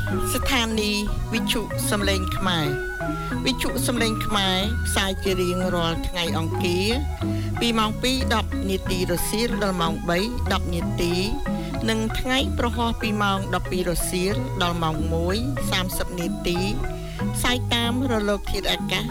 ស្ថានីយ៍វិទ្យុសំឡេងខ្មែរវិទ្យុសំឡេងខ្មែរផ្សាយជារៀងរាល់ថ្ងៃអង្គារពីម៉ោង 2:10 នាទីរសៀលដល់ម៉ោង 3:10 នាទីនិងថ្ងៃប្រហោះពីម៉ោង 12 រសៀលដល់ម៉ោង 1:30 នាទីផ្សាយតាមរលកធាតុអាកាស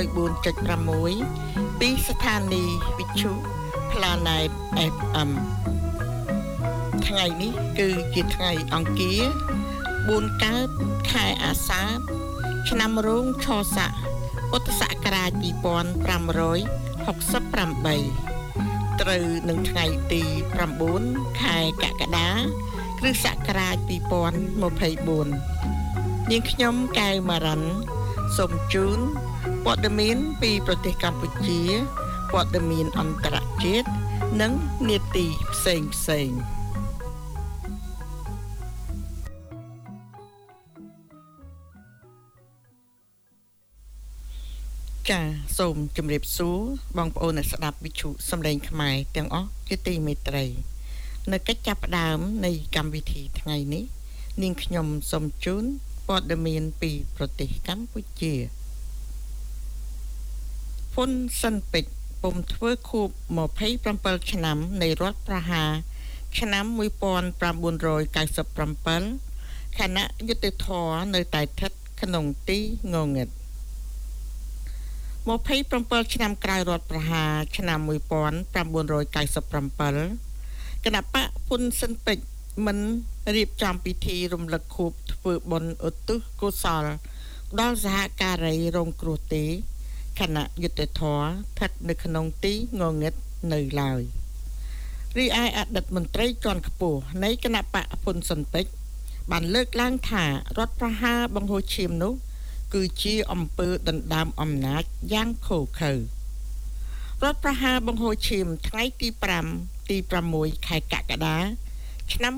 104.6 ពីស្ថានីយ៍វិទ្យុ Planet FM ថ្ងៃនេះគឺជាថ្ងៃអង្គារ4កើតខែអាសាឍឆ្នាំរោងឆស័កពុទ្ធសករាជ2568ត្រូវនឹងថ្ងៃទី9ខែកក្កដាគ្រិស្តសករាជ2024នាងខ្ញុំកែវម៉ារ៉ាន់សូមជូនព័ត៌មានពីប្រទេសកម្ពុជាព័ត៌មានអន្តរជាតិនិងនីតិផ្សេងចាសសូមជម្រាបសួរបងប្អូនអ្នកស្ដាប់វិទ្យុសំឡេងខ្មែរទាំងអស់ជាទីមេត្រីនៅកិច្ចចាប់ផ្ដើមនៃកម្មវិធីថ្ងៃនេះនាងខ្ញុំសូមជូនព័ត៌មានពីប្រទេសកម្ពុជាហ៊ុនស៊ិនប៉ិចពុំធ្វើខួប27ឆ្នាំនៃរដ្ឋប្រហារឆ្នាំ1997ខណៈយុត្តិធម៌នៅតែស្ថិតក្នុងទីងងឹត27ឆ្នាំក្រោយរដ្ឋប្រហារឆ្នាំ1997គណៈបកហ៊ុនស៊ិនប៉ិចមិនរៀបចំពិធីរំលឹកខួបធ្វើបុណ្យឧទ្ទិសកុសលដល់សហការីរងគ្រោះទេគណៈយុត្តិធម៌ស្ថិតនៅក្នុងទីងងឹតនៅឡើយរីឯអតីតមន្ត្រីជាន់ខ្ពស់នៃគណៈបកហ៊ុនស៊ិនប៉ិចបានលើកឡើងថារដ្ឋប្រហារបង្ហូរឈាមនោះគឺជាអំពើដណ្ដើមអំណាចយ៉ាងឃោរឃៅរដ្ឋប្រហារបង្ហូរឈាមថ្ងៃទី5ទី6ខែកក្កដាឆ្នាំ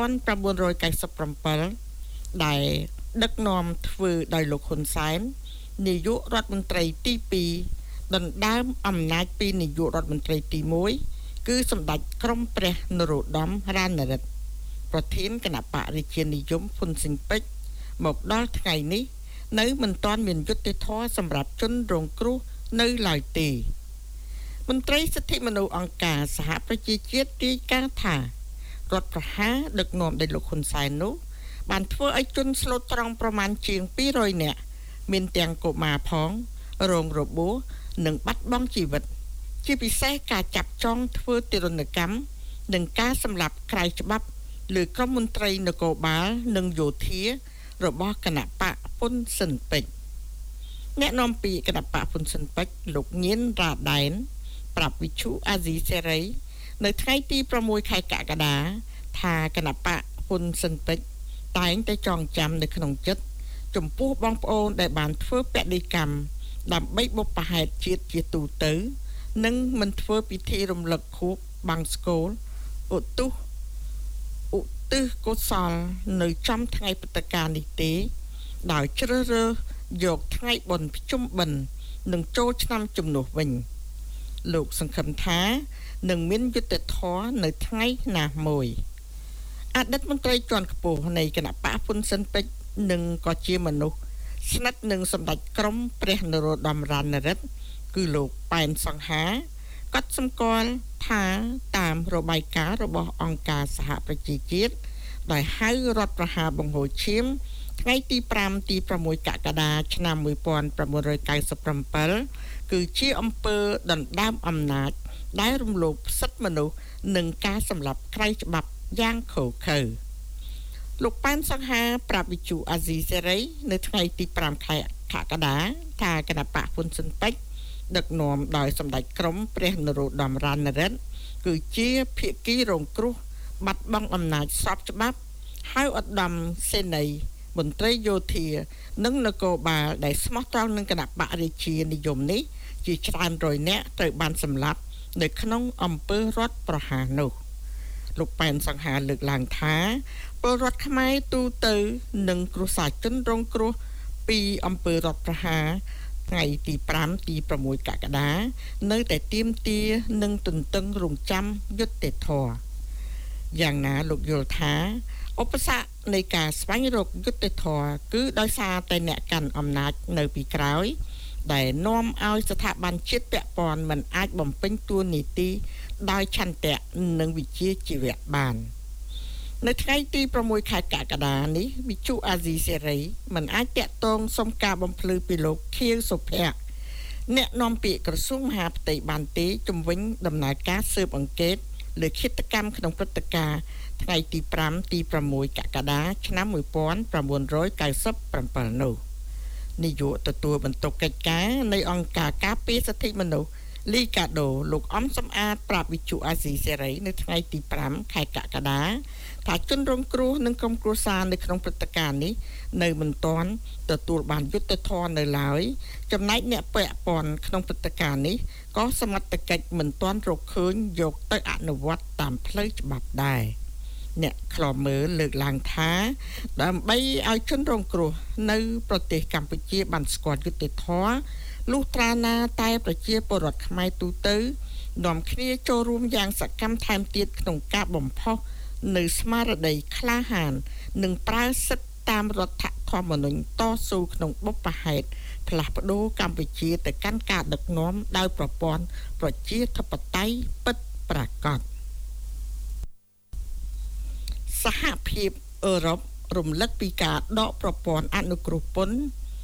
1997ដែលដឹកនាំធ្វើដោយលោកហ៊ុនសែននាយករដ្ឋមន្ត្រីទី2ដណ្ដើមអំណាចពីនាយករដ្ឋមន្ត្រីទី1គឺសម្ដេចក្រមព្រះនរោត្តមរណរដ្ឋប្រធានគណៈបកប្រជានិយមហ៊ុនស៊ិនប៉ិចមកដល់ថ្ងៃនេះនៅមិនទាន់មានយុត្តិធម៌សម្រាប់ជនរងគ្រោះនៅឡើយទេមន្ត្រីសិទ្ធិមនុស្សអង្គការសហប្រជាជាតិរាយការណ៍ថារដ្ឋប្រហារដឹកនាំដោយលោកហ៊ុនសែននោះបានធ្វើឲ្យជនស្លូតត្រង់ប្រមាណជាង200នាក់មានទាំងកុមារផងរងរបួសនិងបាត់បង់ជីវិតជាពិសេសការចាប់ចងធ្វើទារុណកម្មនិងការសម្លាប់ក្រៅច្បាប់លើក្រុមមន្ត្រីនគរបាលនិងយោធារបស់គណៈបកហ៊ុនស៊ិនប៉ិចអ្នកនាំពាក្យគណៈបកហ៊ុនស៊ិនប៉ិចលោកញៀនរ៉ាដែនប្រាប់វិទ្យុអាស៊ីសេរីនៅថ្ងៃទី6ខែកក្កដាថាគណៈបកហ៊ុនស៊ិនប៉ិចតែងតែចងចាំនៅក្នុងចិត្តចំពោះបងប្អូនដែលបានធ្វើបដិកម្មដើម្បីបុព្វហេតុជាតិជាទូទៅនិងមិនធ្វើពិធីរំលឹកខួបបង្សុកូលឧទ្ទិសកុសលនៅចំថ្ងៃព្រឹត្តិការណ៍នេះទេដោយជ្រើសរើសយកថ្ងៃបុណ្យភ្ជុំបិណ្ឌនិងចូលឆ្នាំជំនួសវិញលោកសង្ឃឹមថានឹងមានយុត្តិធម៌នៅថ្ងៃណាមួយអតីតមន្ត្រីជាន់ខ្ពស់នៃគណៈបកហ៊ុនស៊ិនប៉ិចនិងក៏ជាមនុស្សស្និទ្ធនឹងសម្ដេចក្រមព្រះនរោត្តមរណរដ្ឋគឺលោកប៉ែនសង្ហាក៏សម្គាល់ថាតាមរបាយការណ៍របស់អង្គការសហប្រជាជាតិដែលហៅរដ្ឋប្រហារបង្ហូរឈាមថ្ងៃទី5ទី6កក្កដាឆ្នាំ1997គឺជាអំពើដណ្ដើមអំណាចដែលរំលោភសិទ្ធិមនុស្សនិងការសម្លាប់ក្រៅច្បាប់យ៉ាងឃោរឃៅលោកប៉ែនសង្ហាប្រាប់វិទ្យុអាស៊ីសេរីនៅថ្ងៃទី5ខែកក្កដាថាគណៈបកហ៊ុនស៊ិនប៉ិចដឹកនាំដោយសម្ដេចក្រមព្រះនរោត្តមរណរដ្ឋគឺជាភាគីរងគ្រោះបាត់បង់អំណាចស្របច្បាប់ហៅឧត្តមសេនីយ៍មន្ត្រីយោធានិងនគរបាលដែលស្មោះត្រង់នឹងគណៈបករាជានិយមនេះជាច្រើនរយនាក់ត្រូវបានសម្លាប់នៅក្នុងអំពើរដ្ឋប្រហារនោះលោកប៉ែនសង្ហាលើកឡើងថាពលរដ្ឋខ្មែរទូទៅនិងគ្រួសារជនរងគ្រោះពីអំពើរដ្ឋប្រហារថ្ងៃទី5ទី6កក្កដានៅតែទាមទារនិងទន្ទឹងរង់ចាំយុត្តិធម៌យ៉ាងណាលោកយល់ថាឧបសគ្គនៃការស្វែងរកយុត្តិធម៌គឺដោយសារតែអ្នកកាន់អំណាចនៅពីក្រោយដែលនាំឲ្យស្ថាប័នជាតិពាក់ព័ន្ធមិនអាចបំពេញតួនាទីដោយឆន្ទៈនិងវិជ្ជាជីវៈបាននៅថ្ងៃទី6ខែកក្កដានេះវិទ្យុអាស៊ីសេរីមិនអាចតាក់ទងសុំការបំភ្លឺពីលោកខៀវសុភ័ក្រអ្នកនាំពាក្យក្រសួងមហាផ្ទៃបានទេជំវិញដំណើរការស៊ើបអង្កេតលើឃាតកម្មក្នុងព្រឹត្តិការណ៍ថ្ងៃទី5ទី6កក្កដាឆ្នាំ1997នោះនាយកទទួលបន្ទុកកិច្ចការនៃអង្គការការពារសិទ្ធិមនុស្សលីកាដូលោកអំសំអាតប្រាប់វិទ្យុអាស៊ីសេរីនៅថ្ងៃទី5ខែកក្កដាថាជនរងគ្រោះនិងក្រុមគ្រួសារនៅក្នុងព្រឹត្តិការណ៍នេះនៅមិនទាន់ទទួលបានយុត្តិធម៌នៅឡើយចំណែកអ្នកពាក់ព័ន្ធក្នុងព្រឹត្តិការណ៍នេះក៏សមត្ថកិច្ចមិនទាន់រកឃើញយកទៅអនុវត្តតាមផ្លូវច្បាប់ដែរអ្នកខ្លោមើលលើកឡើងថាដើម្បីឲ្យជនរងគ្រោះនៅប្រទេសកម្ពុជាបានស្គាល់យុត្តិធម៌លុះត្រាណាតែប្រជាពលរដ្ឋខ្មែរទូទៅនាំគ្នាចូលរួមយ៉ាងសកម្មថែមទៀតក្នុងការបំផុសនៅស្មារតីក្លាហាននិងប្រើសិទ្ធិតាមរដ្ឋធម្មនុញ្ញតស៊ូក្នុងបុព្វហេតុផ្លាស់ប្ដូរកម្ពុជាទៅកាន់ការដឹកនាំដោយប្រព័ន្ធប្រជាធិបតេយ្យពិតប្រាកដសហភាពអឺរ៉ុបរំលឹកពីការដកប្រព័ន្ធអនុគ្រោះពន្ធ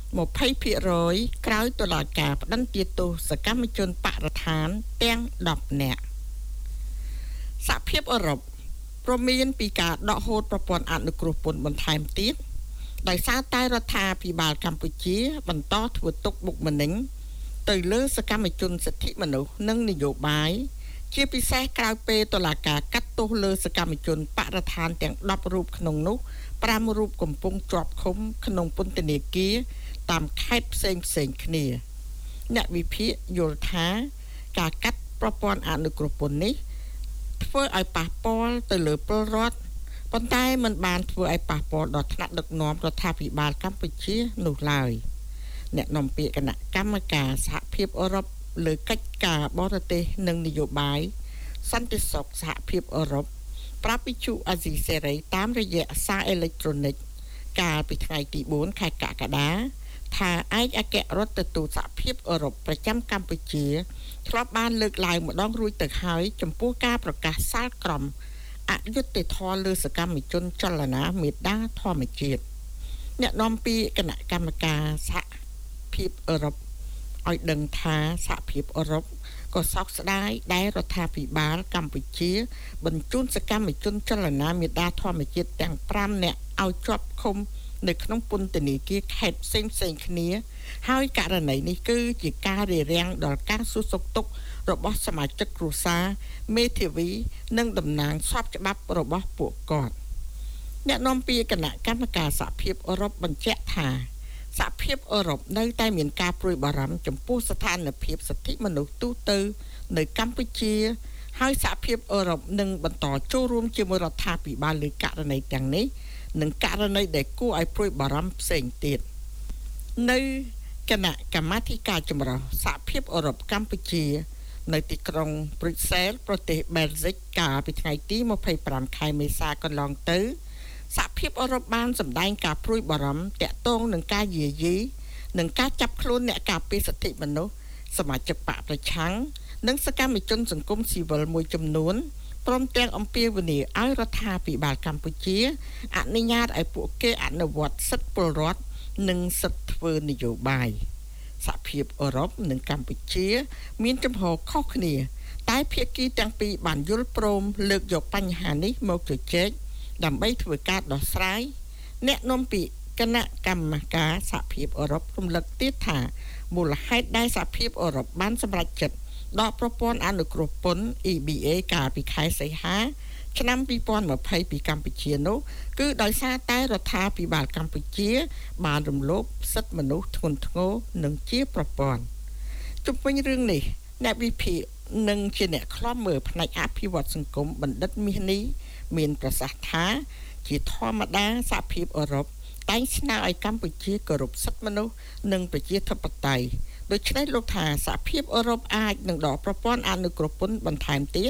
20% ក្រោយតុលាការផ្តន្ទាទោសសកម្មជនបរិស្ថានទាំង10នាក់សហភាពអឺរ៉ុបព្រមានពីការដកហូតប្រព័ន្ធអនុគ្រោះពន្ធបន្ថែមទៀតដោយសារតែរដ្ឋាភិបាលកម្ពុជាបន្តធ្វើទុកបុកម្នេញទៅលើសកម្មជនសិទ្ធិមនុស្សនិងនយោបាយជាពិសេសក្រោយពេលតុលាការកាត់ទោសលើសកម្មជនបរិស្ថានទាំង10រូបក្នុងនោះ5រូបកំពុងជាប់ឃុំក្នុងពន្ធនាគារតាមខេត្តផ្សេងគ្នាអ្នកវិភាគយល់ថាការកាត់ប្រព័ន្ធអនុគ្រោះពន្ធនេះធ្វើឲ្យប៉ះពាល់ទៅលើពលរដ្ឋប៉ុន្តែមិនបានធ្វើឲ្យប៉ះពាល់ដល់ថ្នាក់ដឹកនាំរដ្ឋាភិបាលកម្ពុជានោះឡើយអ្នកនាំពាក្យគណៈកម្មការសហភាពអឺរ៉ុបលើកិច្ចការបរទេសនិងនយោបាយសន្តិសុខសហភាពអឺរ៉ុបប្រាប់វិទ្យុអាស៊ីសេរីតាមរយៈសារអេឡិចត្រូនិកកាលពីថ្ងៃទី4ខែកក្កដាថាឯកអគ្គរដ្ឋទូតសហភាពអឺរ៉ុបប្រចាំកម្ពុជាធ្លាប់បានលើកឡើងម្ដងរួចទៅហើយចំពោះការប្រកាសសាលក្រមអយុត្តិធម៌លើសកម្មជនចលនាមេដាធម្មជាតិអ្នកនាំពាក្យគណៈកម្មការសហភាពអឺរ៉ុបឲ្យដឹងថាសហភាពអឺរ៉ុបក៏សោកស្ដាយដែលរដ្ឋាភិបាលកម្ពុជាបញ្ជូនសកម្មជនចលនាមេដាធម្មជាតិទាំង5នាក់ឲ្យជាប់ឃុំនៅក្នុងពន្ធនាគារខេត្តផ្សេងគ្នាហើយករណីនេះគឺជាការរារាំងដល់ការសួរសុខទុក្ខរបស់សមាជិកគ្រួសារមេធាវីនិងតំណាងស្របច្បាប់របស់ពួកគាត់អ្នកនាំពាក្យគណៈកម្មការសហភាពអឺរ៉ុបបញ្ជាក់ថាសហភាពអឺរ៉ុបនៅតែមានការព្រួយបារម្ភចំពោះស្ថានភាពសិទ្ធិមនុស្សទូទៅនៅកម្ពុជាហើយសហភាពអឺរ៉ុបនឹងបន្តចូលរួមជាមួយរដ្ឋាភិបាលលើករណីទាំងនេះនិងករណីដែលគួរឲ្យព្រួយបារម្ភផ្សេងទៀតនៅគណៈកម្មាធិការចម្រុះសហភាពអឺរ៉ុបកម្ពុជានៅទីក្រុងព្រុយសែលប្រទេសបែលហ្សិកកាលពីថ្ងៃទី25ខែមេសាកន្លងទៅសហភាពអឺរ៉ុបបានសម្ដែងការព្រួយបារម្ភទាក់ទងនឹងការយាយីនិងការចាប់ខ្លួនអ្នកការពារសិទ្ធិមនុស្សសមាជិកបកប្រឆាំងនិងសកម្មជនសង្គមស៊ីវិលមួយចំនួនព្រមទាំងអំពាវនាវឲ្យរដ្ឋាភិបាលកម្ពុជាអនុញ្ញាតឲ្យពួកគេអនុវត្តសិទ្ធិពលរដ្ឋនិងសិទ្ធិធ្វើនយោបាយសហភាពអឺរ៉ុបនិងកម្ពុជាមានចំហខុសគ្នាតែភាគីទាំងពីរបានយល់ព្រមលើកយកបញ្ហានេះមកជជែកដើម្បីធ្វើការដោះស្រាយអ្នកនាំពាក្យគណៈកម្មការសហភាពអឺរ៉ុបរំលឹកទៀតថាមូលហេតុដែលសហភាពអឺរ៉ុបបានសម្រេចចិត្តដកប្រព័ន្ធអនុគ្រោះពន្ធ EBA កាលពីខែសីហាឆ្នាំ2020ពីកម្ពុជានោះគឺដោយសារតែរដ្ឋាភិបាលកម្ពុជាបានរំលោភសិទ្ធិមនុស្សធ្ងន់ធ្ងរនិងជាប្រព័ន្ធជុំវិញរឿងនេះអ្នកវិភាគនិងជាអ្នកខ្លំមើលផ្នែកអភិវឌ្ឍសង្គមបណ្ឌិតមាសនេះមានប្រសាសន៍ថាជាធម្មតាសហភាពអឺរ៉ុបតែងស្នើឲ្យកម្ពុជាគោរពសិទ្ធិមនុស្សនិងប្រជាធិបតេយ្យដូច្នេះលោកថាសហភាពអឺរ៉ុបអាចនឹងដកប្រព័ន្ធអនុគ្រោះពន្ធបន្ថែមទៀត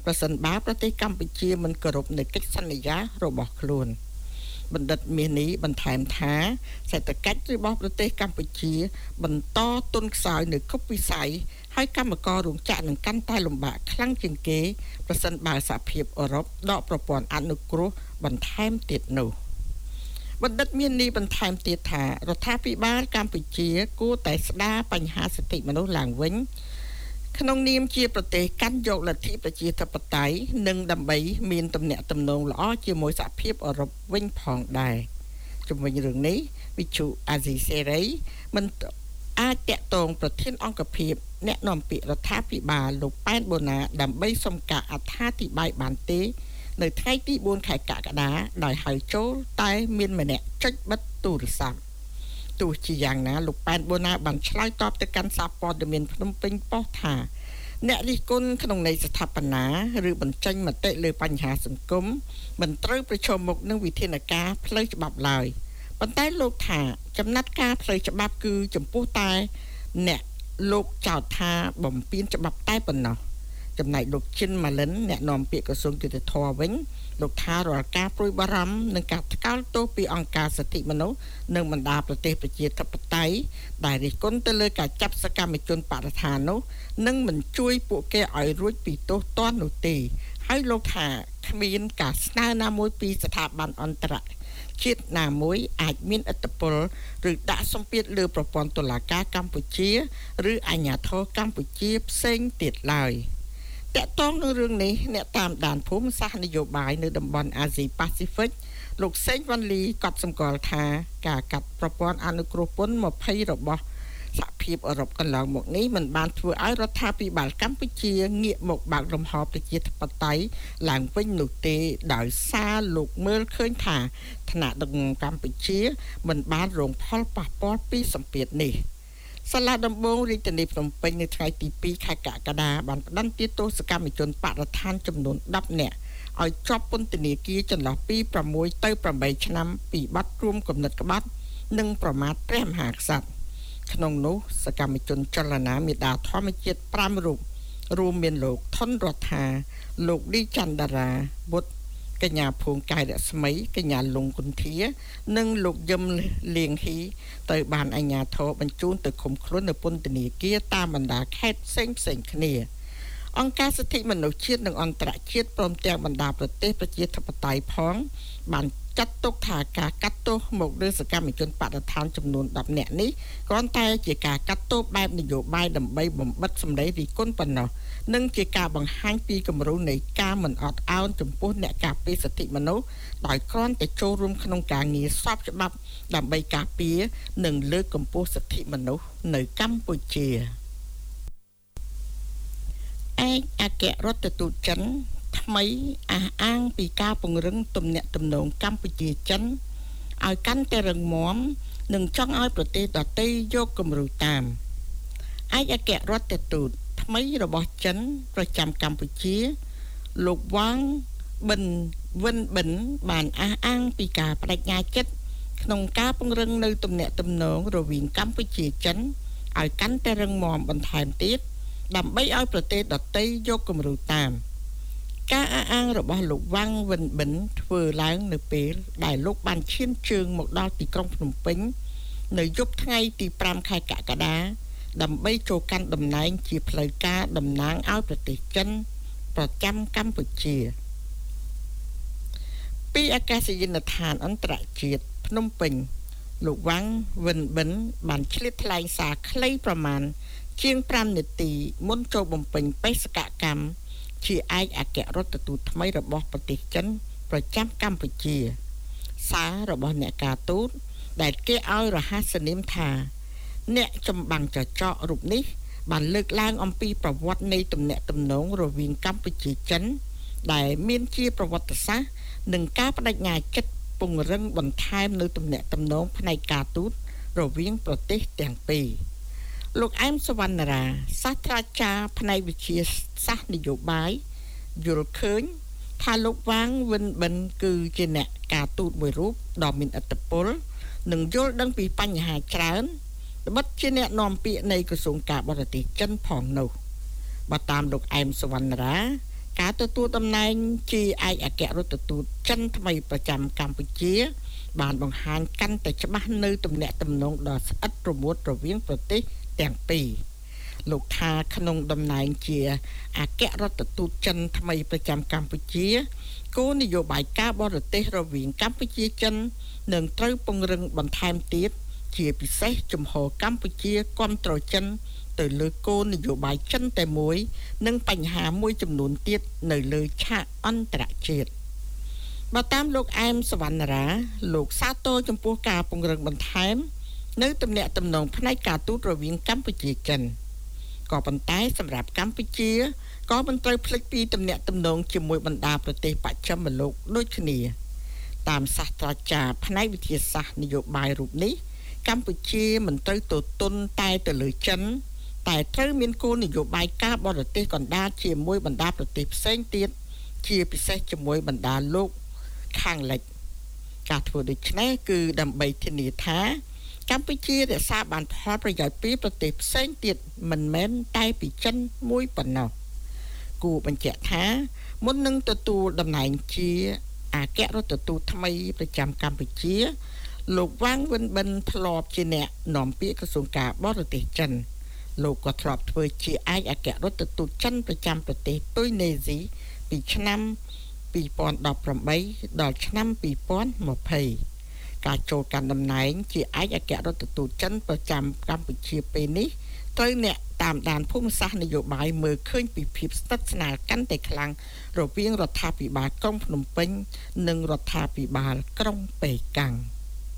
ប្រសិនបើប្រទេសកម្ពុជាមិនគោរពនូវកិច្ចសន្យារបស់ខ្លួនបណ្ឌិតមាសនេះបន្ថែមថាសេដ្ឋកិច្ចរបស់ប្រទេសកម្ពុជាបន្តទន់ខ្សោយនៅគ្រប់វិស័យហើយកម្មកររោងចក្រនឹងកាន់តែលំបាកខ្លាំងជាងគេប្រសិនបើសហភាពអឺរ៉ុបដកប្រព័ន្ធអនុគ្រោះបន្ថែមទៀតនោះបណ្ឌិតមាននេះបន្ថែមទៀតថារដ្ឋាភិបាលកម្ពុជាគួរតែស្ដារបញ្ហាសិទ្ធិមនុស្សឡើងវិញក្នុងនាមជាប្រទេសកាន់យកលទ្ធិប្រជាធិបតេយ្យនិងដើម្បីមានទំនាក់ទំនងល្អជាមួយសហភាពអឺរ៉ុបវិញផងដែរជំវិញរឿងនេះវិទ្យុអាស៊ីសេរីមិនអាចតាក់ទងប្រធានអង្គភិបអ្នកនាំពាក្យរដ្ឋាភិបាលលោកប៉ែនបូណាដើម្បីសុំការអត្ថាធិប្បាយបានទេនៅថ្ងៃទី4ខែកក្កដាដោយហៅចូលតែមានម្នាក់ចុចបិទទូរស័ព្ទទោះជាយ៉ាងណាលោកប៉ែនបូណាបានឆ្លើយតបទៅកាន់សារព័ត៌មានភ្នំពេញប៉ុស្តិ៍ថាអ្នករិះគន់ក្នុងន័យស្ថាបនាឬបញ្ចេញមតិលើបញ្ហាសង្គមមិនត្រូវប្រឈមមុខនឹងវិធានការផ្លូវច្បាប់ឡើយប៉ុន្តែលោកថាចំណាត់ការផ្លូវច្បាប់គឺចំពោះតែអ្នកលោកចោទថាបំពានច្បាប់តែប៉ុណ្ណោះចំណែកលោកជិនម៉ាលិនអ្នកនាំពាក្យក្រសួងយុតិធម៌វិញលោកថារាល់ការព្រួយបារម្ភនឹងការថ្កោលទោសពីអង្គការសិទ្ធិមនុស្សនិងបណ្ដាប្រទេសប្រជាធិបតេយ្យដែលរិះគន់ទៅលើការចាប់សកម្មជនបរិស្ថាននោះនឹងមិនជួយពួកគេឲ្យរួចពីទោសទណ្ឌនោះទេហើយលោកថាគ្មានការស្នើណាមួយពីស្ថាប័នអន្តរជាតិណាមួយអាចមានឥទ្ធិពលឬដាក់សម្ពាធលើប្រព័ន្ធតុលាការកម្ពុជាឬអាជ្ញាធរកម្ពុជាផ្សេងទៀតឡើយតកតងនឹងរឿងនេះអ្នកតាមដានភូមិសាស្ត្រនយោបាយនៅតំបន់អាស៊ីប៉ាស៊ីហ្វិកលោកសេងវ៉ាន់លីក៏សម្គាល់ថាការកាត់ប្រព័ន្ធអនុគ្រោះពន្ធ20របស់សហភាពអឺរ៉ុបកន្លងមកនេះមិនបានធ្វើឲ្យរដ្ឋាភិបាលកម្ពុជាងាកមកបើកលំហប្រជាធិបតេយ្យឡើងវិញនោះទេដោយសារលោកមើលឃើញថាថ្នាក់ដឹកនាំកម្ពុជាមិនបានរងផលប៉ះពាល់ពីសម្ពាធនេះសាលាដំបងរាជធានីភ្នំពេញនៅថ្ងៃទី2ខែកក្កដាបានផ្តន្ទាទោសកម្មជនបរិស្ថានចំនួន10នាក់ឲ្យជាប់ពន្ធនាគារចន្លោះពី6ទៅ8ឆ្នាំពីបទរួមគំនិតក្បត់និងប្រមាថព្រះមហាក្សត្រក្នុងនោះសកម្មជនចលនាមេដាធម្មជាតិ5រូបរួមមានលោកថនរដ្ឋាលោកឌីចន្ទរាបុត្រកញ្ញាភួងកាយរស្មីកញ្ញាលងគុន្ធានិងលោកយឹមលៀងហ៊ីទៅបានអាជ្ញាធរបញ្ជូនទៅឃុំខ្លួននៅពន្ធនាគារតាមបណ្ដាខេត្តផ្សេងៗគ្នាអង្គការសិទ្ធិមនុស្សជាតិនិងអន្តរជាតិព្រមទាំងបណ្ដាប្រទេសប្រជាធិបតេយ្យផងបានចាត់ទុកថាការកាត់ទោសមកលើសកម្មជនបដិឋានចំនួន10នាក់នេះគ្រាន់តែជាការកាត់ទោសបែបនយោបាយដើម្បីបំបិទសម្ដីរិះគន់ប៉ុណ្ណោះនិងជាការបង្ហាញពីគំរូនៃការមិនអត់ឱនចំពោះអ្នកការពារសិទ្ធិមនុស្សដោយគ្រាន់តែចូលរួមក្នុងការងារស្របច្បាប់ដើម្បីការពារនិងលើកកម្ពស់សិទ្ធិមនុស្សនៅកម្ពុជាឯកអគ្គរដ្ឋទូតចិនថ្មីអះអាងពីការពង្រឹងទំនាក់ទំនងកម្ពុជាចិនឲ្យកាន់តែរឹងមាំនិងចង់ឲ្យប្រទេសដទៃយកគំរូតាមឯកអគ្គរដ្ឋទូតថ្មីរបស់ចិនប្រចាំកម្ពុជាលោកវ៉ាងបិនវិនបិនបានអះអាងពីការបដិញ្ញាចិត្តក្នុងការពង្រឹងនៅទំនាក់ទំនងរវាងកម្ពុជាចិនឲ្យកាន់តែរឹងមាំបន្ថែមទៀតដើម្បីឲ្យប្រទេសដទៃយកគំរូតាមការអះអាងរបស់លោកវ៉ាងវិនបិនធ្វើឡើងនៅពេលដែលលោកបានឈានជើងមកដល់ទីក្រុងភ្នំពេញនៅយប់ថ្ងៃទី5ខែកក្កដាដើម្បីចូលកាន់តំណែងជាផ្លូវការតំណាងឲ្យប្រទេសចិនប្រចាំកម្ពុជាពីអាកាសយានដ្ឋានអន្តរជាតិភ្នំពេញលោកវ៉ាងវិនបិនបានឆ្លៀតថ្លែងសារខ្លីប្រមាណជាង5នាទីមុនចូលបំពេញបេសកកម្មជាឯកអគ្គរដ្ឋទូតថ្មីរបស់ប្រទេសចិនប្រចាំកម្ពុជាសាររបស់អ្នកការទូតដែលគេឲ្យរហស្សនាមថាអ្នកចម្បាំងចចករូបនេះបានលើកឡើងអំពីប្រវត្តិនៃទំនាក់ទំនងរវាងកម្ពុជាចិនដែលមានជាប្រវត្តិសាស្ត្រនិងការបដិញ្ញាចិត្តពង្រឹងបន្ថែមនៅទំនាក់ទំនងផ្នែកការទូតរវាងប្រទេសទាំងពីរលោកអែមសវណ្ណរាសាស្ត្រាចារ្យផ្នែកវិទ្យាសាស្ត្រនយោបាយយល់ឃើញថាលោកវ៉ាងវិនបិនគឺជាអ្នកការទូតមួយរូបដ៏មានឥទ្ធិពលនិងយល់ដឹងពីបញ្ហាច្រើនត្បិតជាអ្នកនាំពាក្យនៃក្រសួងការបរទេសចិនផងនោះបើតាមលោកអែមសវណ្ណរាការទទួលតំណែងជាឯកអគ្គរដ្ឋទូតចិនថ្មីប្រចាំកម្ពុជាបានបង្ហាញកាន់តែច្បាស់នៅទំនាក់ទំនងដ៏ស្អិតរមួតរវាងប្រទេសទាំងពីរលោកថាក្នុងតំណែងជាអគ្គរដ្ឋទូតចិនថ្មីប្រចាំកម្ពុជាគោលនយោបាយការបរទេសរវាងកម្ពុជាចិននឹងត្រូវពង្រឹងបន្ថែមទៀតជាពិសេសជំហរកម្ពុជាគាំទ្រចិនទៅលើគោលនយោបាយចិនតែមួយនិងបញ្ហាមួយចំនួនទៀតនៅលើឆាកអន្តរជាតិបើតាមលោកអែមសវណ្ណរាលោកសាទរចំពោះការពង្រឹងបន្ថែមនៅទំនាក់ទំនងផ្នែកការទូតរវាងកម្ពុជាចិនក៏ប៉ុន្តែសម្រាប់កម្ពុជាក៏មិនត្រូវភ្លេចពីទំនាក់ទំនងជាមួយបណ្ដាប្រទេសបច្ចិមលោកដូចគ្នាតាមសាស្ត្រាចារ្យផ្នែកវិទ្យាសាស្ត្រនយោបាយរូបនេះកម្ពុជាមិនត្រូវទទុនតែទៅលើចិនតែត្រូវមានគោលនយោបាយការបរទេសកណ្ដាលជាមួយបណ្ដាប្រទេសផ្សេងទៀតជាពិសេសជាមួយបណ្ដាលោកខាងលិចការធ្វើដូច្នេះគឺដើម្បីធានាថាកម្ពុជារក្សាបានផលប្រយោជន៍ពីប្រទេសផ្សេងទៀតមិនមែនតែពីចិនមួយប៉ុណ្ណោះគួរបញ្ជាក់ថាមុននឹងទទួលតំណែងជាអគ្គរដ្ឋទូតថ្មីប្រចាំកម្ពុជាលោកវ៉ាងវិនបិនធ្លាប់ជាអ្នកនាំពាក្យក្រសួងការបរទេសចិនលោកក៏ធ្លាប់ធ្វើជាឯកអគ្គរដ្ឋទូតចិនប្រចាំប្រទេសទុយនេស៊ីពីឆ្នាំ2018ដល់ឆ្នាំ2020ការចូលកាន់តំណែងជាឯកអគ្គរដ្ឋទូតចិនប្រចាំកម្ពុជាពេលនេះត្រូវអ្នកតាមដានភូមិសាស្ត្រនយោបាយមើលឃើញពីភាពស្និទ្ធស្នាលកាន់តែខ្លាំងរវាងរដ្ឋាភិបាលក្រុងភ្នំពេញនិងរដ្ឋាភិបាលក្រុងប៉េកាំង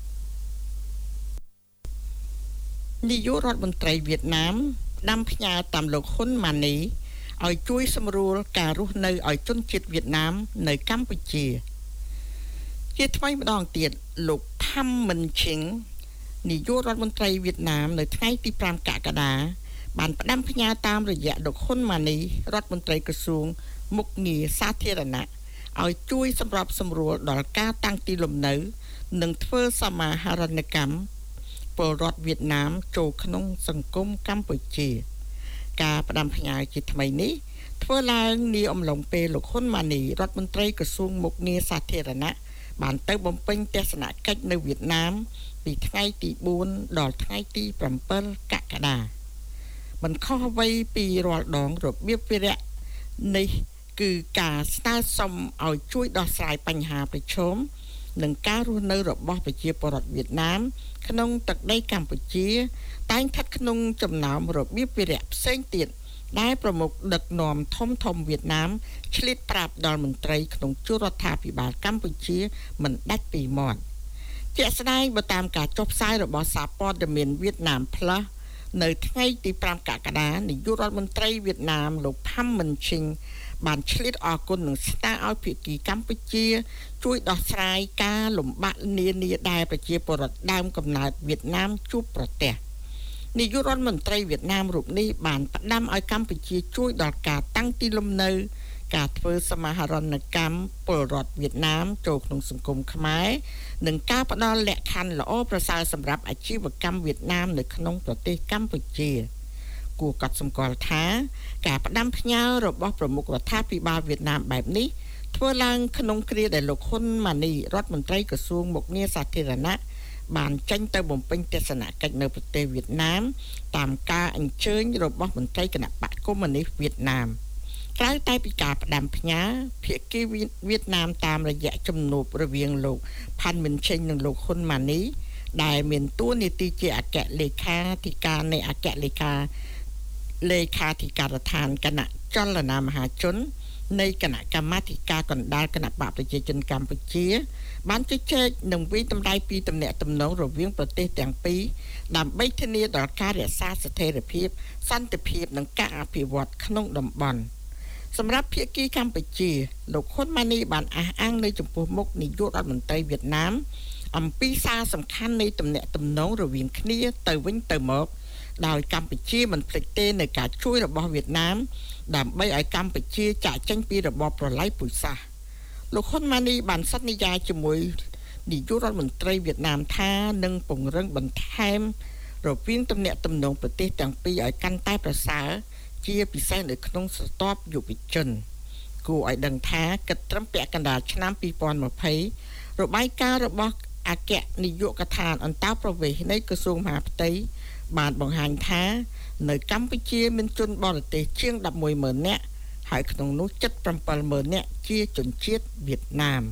នាយករដ្ឋមន្ត្រីវៀតណាមដាំផ្ញើតាមលោកហ៊ុនម៉ាណីឲ្យជួយសម្រួលការរស់នៅឲ្យជនជាតិវៀតណាមនៅកម្ពុជាជាថ្មីម្ដងទៀតលោកផាំមិនឈិងនាយករដ្ឋមន្ត្រីវៀតណាមនៅថ្ងៃទី5កក្កដាបានផ្ដាំផ្ញើតាមរយៈលោកហ៊ុនម៉ាណីរដ្ឋមន្ត្រីក្រសួងមុខងារសាធារណៈឲ្យជួយសម្របសម្រួលដល់ការតាំងទីលំនៅនិងធ្វើសមាហរណកម្មពលរដ្ឋវៀតណាមចូលក្នុងសង្គមកម្ពុជាការផ្ដាំផ្ញើជាថ្មីនេះធ្វើឡើងនាអំឡុងពេលលោកហ៊ុនម៉ាណីរដ្ឋមន្ត្រីក្រសួងមុខងារសាធារណៈបានទៅបំពេញទស្សនកិច្ចនៅវៀតណាមពីថ្ងៃទី4ដល់ថ្ងៃទី7កក្កដាមិនខុសអ្វីពីរាល់ដងរបៀបវិរៈនេះគឺការស្នើសុំឲ្យជួយដោះស្រាយបញ្ហាប្រឈមនិងការរស់នៅរបស់ប្រជាពលរដ្ឋវៀតណាមក្នុងទឹកដីកម្ពុជាតែងស្ថិតក្នុងចំណោមរបៀបវិរៈផ្សេងទៀតដែលប្រមុខដឹកនាំធំវៀតណាមឆ្លៀតប្រាប់ដល់មន្ត្រីក្នុងជួររដ្ឋាភិបាលកម្ពុជាមិនដាច់ពីមាត់ជាក់ស្ដែងបើតាមការចុះផ្សាយរបស់សារព័ត៌មានវៀតណាម Plus នៅថ្ងៃទី5កក្កដានាយករដ្ឋមន្ត្រីវៀតណាមលោកផាំមិនឈិងបានឆ្លៀតអរគុណនិងស្នើឲ្យភាគីកម្ពុជាជួយដោះស្រាយការលំបាកនានាដែលប្រជាពលរដ្ឋដើមកំណើតវៀតណាមជួបប្រទះនាយករដ្ឋមន្ត្រីវៀតណាមរូបនេះបានផ្ដាំឲ្យកម្ពុជាជួយដល់ការតាំងទីលំនៅការធ្វើសមាហរណកម្មពលរដ្ឋវៀតណាមចូលក្នុងសង្គមខ្មែរនិងការផ្ដល់លក្ខខណ្ឌល្អប្រសើរសម្រាប់អាជីវកម្មវៀតណាមនៅក្នុងប្រទេសកម្ពុជាគួរកត់សម្គាល់ថាការផ្ដាំផ្ញើរបស់ប្រមុខរដ្ឋាភិបាលវៀតណាមបែបនេះធ្វើឡើងក្នុងគ្រាដែលលោកហ៊ុនម៉ាណីរដ្ឋមន្ត្រីក្រសួងមុខងារសាធារណៈបានចេញទៅបំពេញទស្សនកិច្ចនៅប្រទេសវៀតណាមតាមការអញ្ជើញរបស់មន្ត្រីគណៈបកកុម្មុយនីសវៀតណាមក្រៅតែពីការផ្ដាំផ្ញើភាគីវៀតណាមតាមរយៈជំនួបរវាងលោកផាន់មិនឈិងនិងលោកហ៊ុនម៉ាណីដែលមានតួនាទីជាអគ្គលេខាធិការនៃអគ្គលេខាធិការដ្ឋានគណៈចលនាមហាជននៃគណៈកម្មាធិការកណ្ដាលគណៈបកប្រជាជនកម្ពុជាបានជជែកនិងវិតម្លៃពីទំនាក់ទំនងរវាងប្រទេសទាំងពីរដើម្បីធានាដល់ការរក្សាស្ថិរភាពសន្តិភាពនិងការអភិវឌ្ឍក្នុងតំបន់សម្រាប់ភាគីកម្ពុជាលោកហ៊ុនម៉ាណីបានអះអាងនៅចំពោះមុខនាយករដ្ឋមន្ត្រីវៀតណាមអំពីសារសំខាន់នៃទំនាក់ទំនងរវាងគ្នាទៅវិញទៅមកដោយកម្ពុជាមិនភ្លេចទេនៅការជួយរបស់វៀតណាមដើម្បីឲ្យកម្ពុជាចាកចេញពីរបបប្រល័យពូជសាសន៍លោកហ៊ុនម៉ាណីបានសន្យាជាមួយនាយករដ្ឋមន្ត្រីវៀតណាមថានឹងពង្រឹងបន្ថែមរវាងទំនាក់ទំនងប្រទេសទាំងពីរឲ្យកាន់តែប្រសើរជាពិសេសនៅក្នុងស្រទាប់យុវជនគួរឲ្យដឹងថាគិតត្រឹមពាក់កណ្ដាលឆ្នាំ2020របាយការណ៍របស់អគ្គនាយកដ្ឋានអន្តរប្រវេសន៍នៃក្រសួងមហាផ្ទៃបានបង្ហាញថានៅកម្ពុជាមានជនបរទេសជាង 11,000 នាក់ហើយក្នុងនោះ 77,000 នាក់ជាជនជាតិវៀតណាម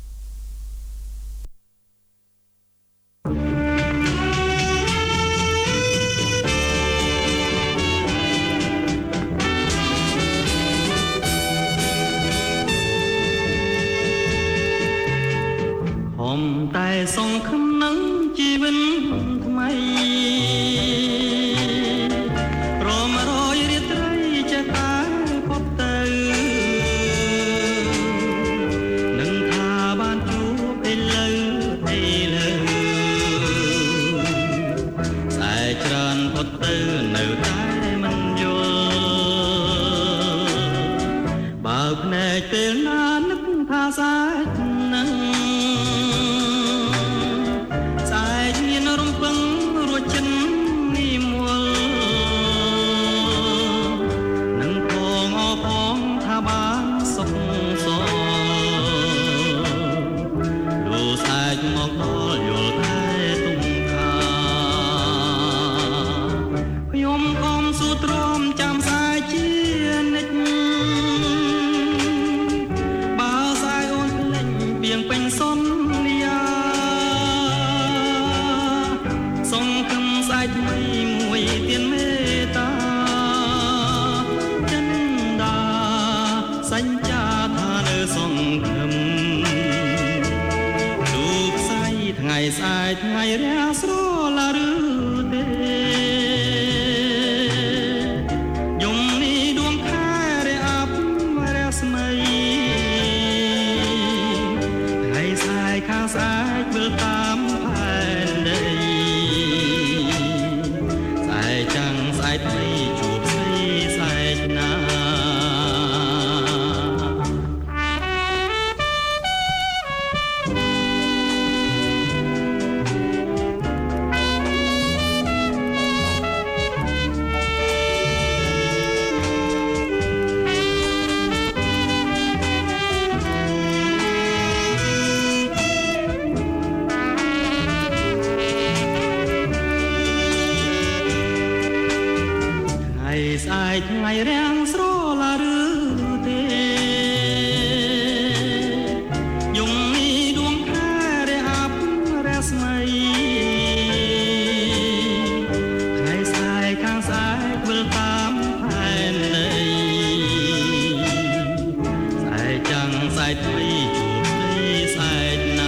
តែសង្ឃឹមនឹងជីវិតថ្មីរមរយរាត្រីចេះតែផុតទៅនឹងថាបានជួបឥឡូវស្អែកច្រើនផុតទៅនៅតែមិនយល់បើភ្នែកពេលណានឹកថាស្អែកនឹងថ្ងៃរាស្រលាឬទេយំនេះដួងខែរអាប់រស្មីថ្ងៃស្អែកខាងស្អែកវិលតាមផែនដីស្អែកចាំងស្អែកថ្មីជួបស្រីស្អែកណាថ្ងៃរាំងស្រលាឬទេយំនេះដួងខែរអាប់រស្មីថ្ងៃស្អែកខាងស្អែកវិលតាមផែនដីស្អែកចាំងស្អែកថ្មីជួបស្រីស្អែកណា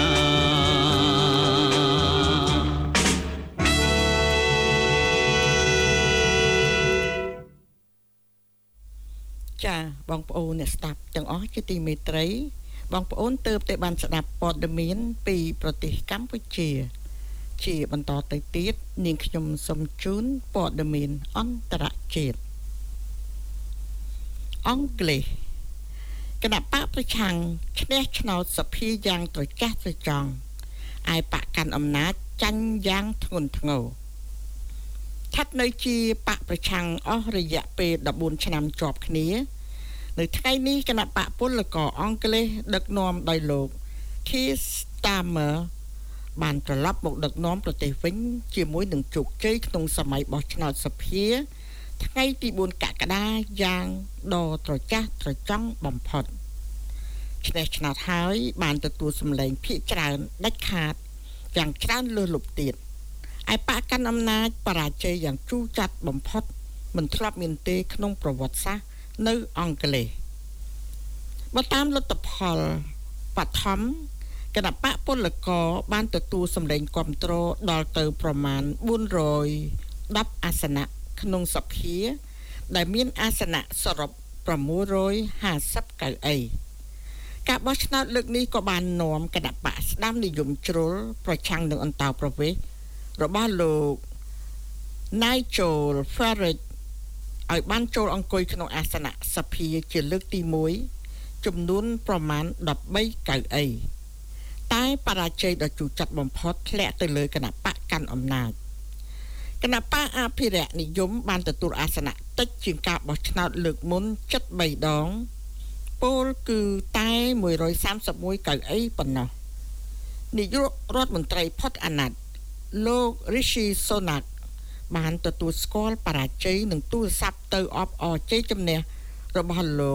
ចាបងប្អូនអ្នកស្ដាប់ទាំងអស់ជាទីមេត្រីបងប្អូនទើបតែបានស្ដាប់ព័ត៌មានពីប្រទេសកម្ពុជាជាបន្តទៅទៀតនាងខ្ញុំសូមជូនព័ត៌មានអន្តរជាតិអង់គ្លេសគណៈបកប្រឆាំងឈ្នះឆ្នោតសភាយ៉ាងត្រចះត្រចង់ឯបកកាន់អំណាចចាញ់យ៉ាងធ្ងន់ធ្ងរស្ថិតនៅជាបកប្រឆាំងអស់រយៈពេល14ឆ្នាំជាប់គ្នានៅថ្ងៃនេះគណៈបកពលករអង់គ្លេសដឹកនាំដោយលោក Keir Starmer បានត្រឡប់មកដឹកនាំប្រទេសវិញជាមួយនឹងជោគជ័យក្នុងសម័យបោះឆ្នោតសភាថ្ងៃទី4កក្កដាយ៉ាងដ៏ត្រចះត្រចង់បំផុតឆ្នេះឆ្នោតហើយបានទទួលសម្លេងភាគច្រើនដាច់ខាតយ៉ាងច្រើនលើសលប់ទៀតឯបកកាន់អំណាចបរាជ័យយ៉ាងជូរចត់បំផុតមិនធ្លាប់មានទេក្នុងប្រវត្តិសាស្ត្រនៅអង់គ្លេសបើតាមលទ្ធផលបឋមគណៈបកពលករបានទទួលសម្លេងគាំទ្រដល់ទៅប្រមាណ410អាសនៈក្នុងសភាដែលមានអាសនៈសរុប650កៅអីការបោះឆ្នោតលើកនេះក៏បាននាំគណៈបកស្ដាំនិយមជ្រុលប្រឆាំងនឹងអន្តរប្រវេសន៍របស់លោក Nigel Farage ឲ្យបានចូលអង្គុយក្នុងអាសនៈសភាជាលើកទី1ចំនួនប្រមាណ13កៅអីតែបរាជ័យដ៏ជូរចត់បំផុតធ្លាក់ទៅលើគណៈបកកាន់អំណាចគណៈបកអភិរក្សនិយមបានទទួលអាសនៈតិចជាងការបោះឆ្នោតលើកមុន73ដងពលគឺតែ131កៅអីប៉ុណ្ណោះនាយករដ្ឋមន្ត្រីផុតអាណត្តិលោក Rishi Sunak បានទទួលស្គាល់បរាជ័យនឹងទូរស័ព្ទទៅអបអរជ័យជំនះរបស់លោក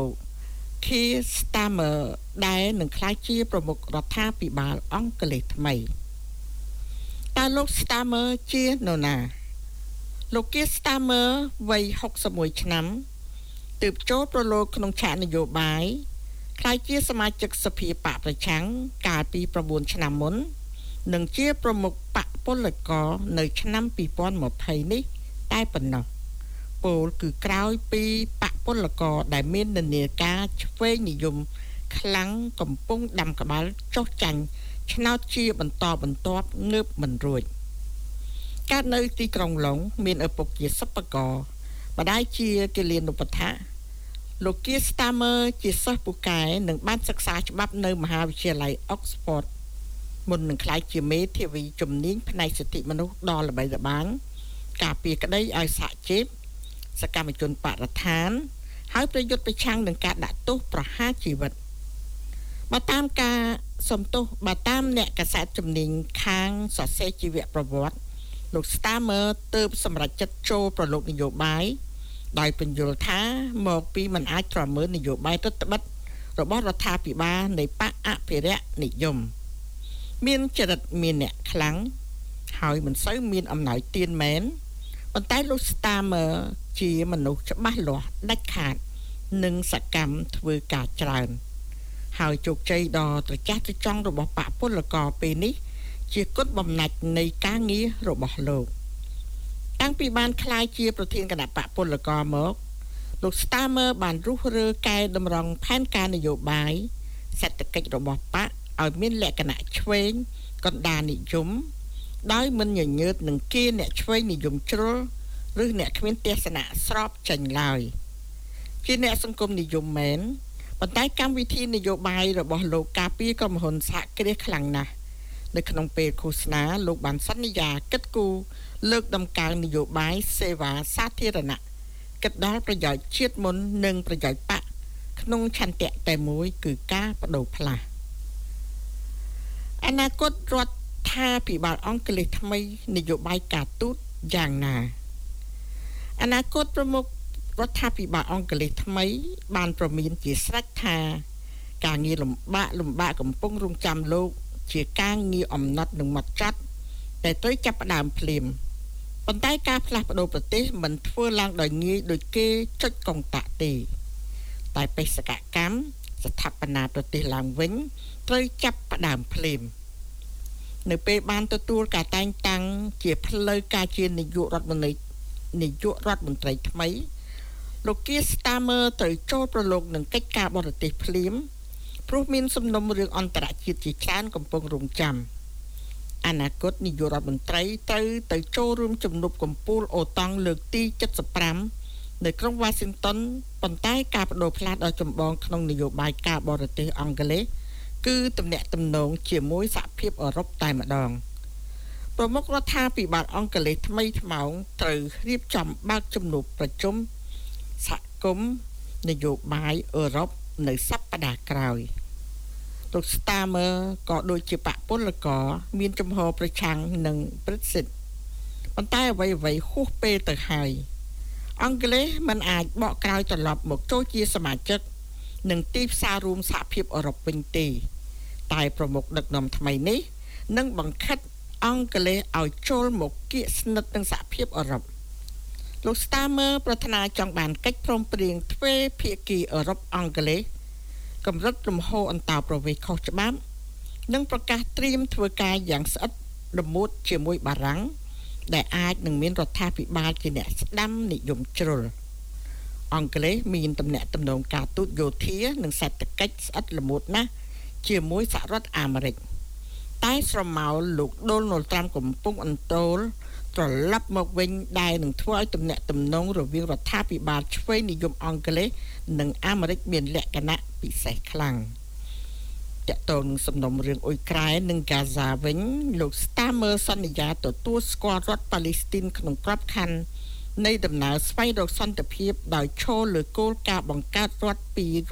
Keir Starmer ដែលនឹងក្លាយជាប្រមុខរដ្ឋាភិបាលអង់គ្លេសថ្មីតើលោក Starmer ជានរណាលោក Keir Starmer វ័យ61ឆ្នាំទើបចូលប្រឡូកក្នុងឆាកនយោបាយក្លាយជាសមាជិកសភាបកប្រឆាំងកាលពី9ឆ្នាំមុននិងជាប្រមុខបកពលករនៅឆ្នាំ2020នេះតែប៉ុណ្ណោះពលគឺក្រោយពីបកពលករដែលមាននានាការឆ្វេងនិយមខ្លាំងកំពុងដាំក្បាលចុះចាញ់ឆ្នោតជាបន្តបន្ទាប់ងើបមិនរួចកើតនៅទីក្រុងឡុងមានឪពុកជាសិប្បកកម្ដាយជាគិលានុបដ្ឋាលោក Keir Starmer ជាសិស្សពូកែនិងបានសិក្សាច្បាប់នៅមហាវិទ្យាល័យ Oxford មុននឹងក្លាយជាមេធាវីជំនាញផ្នែកសិទ្ធិមនុស្សដ៏ល្បីល្បាញការពារក្តីឲ្យសហជីពសកម្មជនបរិស្ថានហើយប្រយុទ្ធប្រឆាំងនឹងការដាក់ទោសប្រហារជីវិតបើតាមអ្នកកាសែតជំនាញខាងសរសេរជីវប្រវត្តិលោក Starmer ទើបសម្រេចចិត្តចូលប្រឡូកនយោបាយដោយពន្យល់ថាមកពីមិនអាចទ្រាំមើលនយោបាយរដ្ឋបិទរបស់រដ្ឋាភិបាលនៃបកអភិរក្សនិយមមានចរិតមានអ្នកខ្លាំងហើយមិនសូវមានអំណោយទានមែនប៉ុន្តែលោក Starmer ជាមនុស្សច្បាស់លាស់ដាច់ខាតនិងសកម្មធ្វើការច្រើនហើយជោគជ័យដ៏ត្រចះត្រចង់របស់បកពលករពេលនេះជាគុណបំណាច់នៃការងាររបស់លោកតាំងពីបានក្លាយជាប្រធានគណៈបកពលករមកលោក Starmer បានរុះរើកែតម្រង់ផែនការនយោបាយសេដ្ឋកិច្ចរបស់បកឲ្យមានលក្ខណៈឆ្វេងកណ្ដាលនិយមដោយមិនញញើតនឹងគេអ្នកឆ្វេងនិយមជ្រុលឬអ្នកគ្មានទស្សនៈស្របចេញឡើយជាអ្នកសង្គមនិយមមែនប៉ុន្តែកម្មវិធីនយោបាយរបស់លោកការពារក្រុមហ៊ុនសហគ្រាសខ្លាំងណាស់នៅក្នុងពេលឃោសនាលោកបានសន្យាគិតគូរលើកដំកើងនយោបាយសេវាសាធារណៈគិតដល់ប្រយោជន៍ជាតិមុននិងប្រយោជន៍បកក្នុងឆន្ទៈតែមួយគឺការបដូរផ្លាស់អនាគតរដ្ឋាភិបាលអង់គ្លេសថ្មីនយោបាយការទូតយ៉ាងណាអនាគតប្រមុខរដ្ឋាភិបាលអង់គ្លេសថ្មីបានប្រមានជាស្រេចថាការងារលំបាកកំពុងរងចាំលោកជាការងារអំណត់និងម៉ត់ចត់តែត្រូវចាប់ផ្ដើមភ្លាមប៉ុន្តែការផ្លាស់ប្ដូរប្រទេសមិនធ្វើឡើងដោយងាយដូចគេចុចកុងតាក់ទេតែបេសកកម្មស្ថាបនាប្រទេសឡើងវិញត្រូវចាប់ផ្ដើមភ្លាមនៅពេលបានទទួលការតែងតាំងជាផ្លូវការជានាយករដ្ឋមន្ត្រីថ្មីលោក Keir Starmer ត្រូវចូលប្រឡូកនឹងកិច្ចការបរទេសភ្លាមព្រោះមានសំណុំរឿងអន្តរជាតិជាច្រើនកំពុងរងចាំអនាគតនាយករដ្ឋមន្ត្រីត្រូវទៅចូលរួមជំនួបកំពូលអូតង់លើកទី75នៅក្រុង Washington ប៉ុន្តែការបដូរផ្លាស់ដ៏ចម្បងក្នុងនយោបាយការបរទេសអង់គ្លេសគឺទំនាក់ទំនងជាមួយសហភាពអឺរ៉ុបតែម្ដងប្រមុខរដ្ឋាភិបាលអង់គ្លេសថ្មីថ្មោងត្រូវរៀបចំបើកជំនួបប្រជុំសហគមន៍នយោបាយអឺរ៉ុបនៅសប្តាហ៍ក្រោយលោក Starmer ក៏ដូចជាបកពលករមានជំហរប្រឆាំងនឹង Brexit ប៉ុន្តែអ្វីហួសពេលទៅហើយអង់គ្លេសមិនអាចបកក្រោយត្រឡប់មកចូលជាសមាជិកនឹងទីផ្សាររួមសហភាពអឺរ៉ុបវិញទេតែប្រមុខដឹកនាំថ្មីនេះនឹងបង្ខិតអង់គ្លេសឲ្យចូលមកគៀកស្និទ្ធនឹងសហភាពអឺរ៉ុបលោក Starmer ប្រាថ្នាចង់បានកិច្ចព្រមព្រៀងទ្វេភាគីអឺរ៉ុបអង់គ្លេសកម្រិតលំហូរអន្តោប្រវេសន៍ខុសច្បាប់និងប្រកាសត្រៀមធ្វើការយ៉ាងស្អិតរមួតជាមួយបារាំងដែលអាចនឹងមានរដ្ឋាភិបាលជាអ្នកស្ដាំនិយមជ្រុលអង់គ្លេសមានទំនាក់ទំនងការទូតយោធានិងសេដ្ឋកិច្ចស្អិតល្មួតណាស់ជាមួយសហរដ្ឋអាមេរិកតែស្រមោលលោក Donald Trump កំពុងអន្តោលត្រឡប់មកវិញដែលនឹងធ្វើឲ្យទំនាក់ទំនងរវាងរដ្ឋាភិបាលឆ្វេងនិយមអង់គ្លេសនិងអាមេរិកមានលក្ខណៈពិសេសខ្លាំងតាក់ទងនឹងសំណុំរឿងអ៊ុយក្រែននិងហ្គាហ្សាវិញលោក Starmer សន្យាទទួលស្គាល់រដ្ឋប៉ាឡេស្ទីនក្នុងក្របខ័ណ្ឌនៃដំណើរស្វែងរកសន្តិភាពដោយឈរលើគោលការណ៍បង្កើតរដ្ឋពីររស់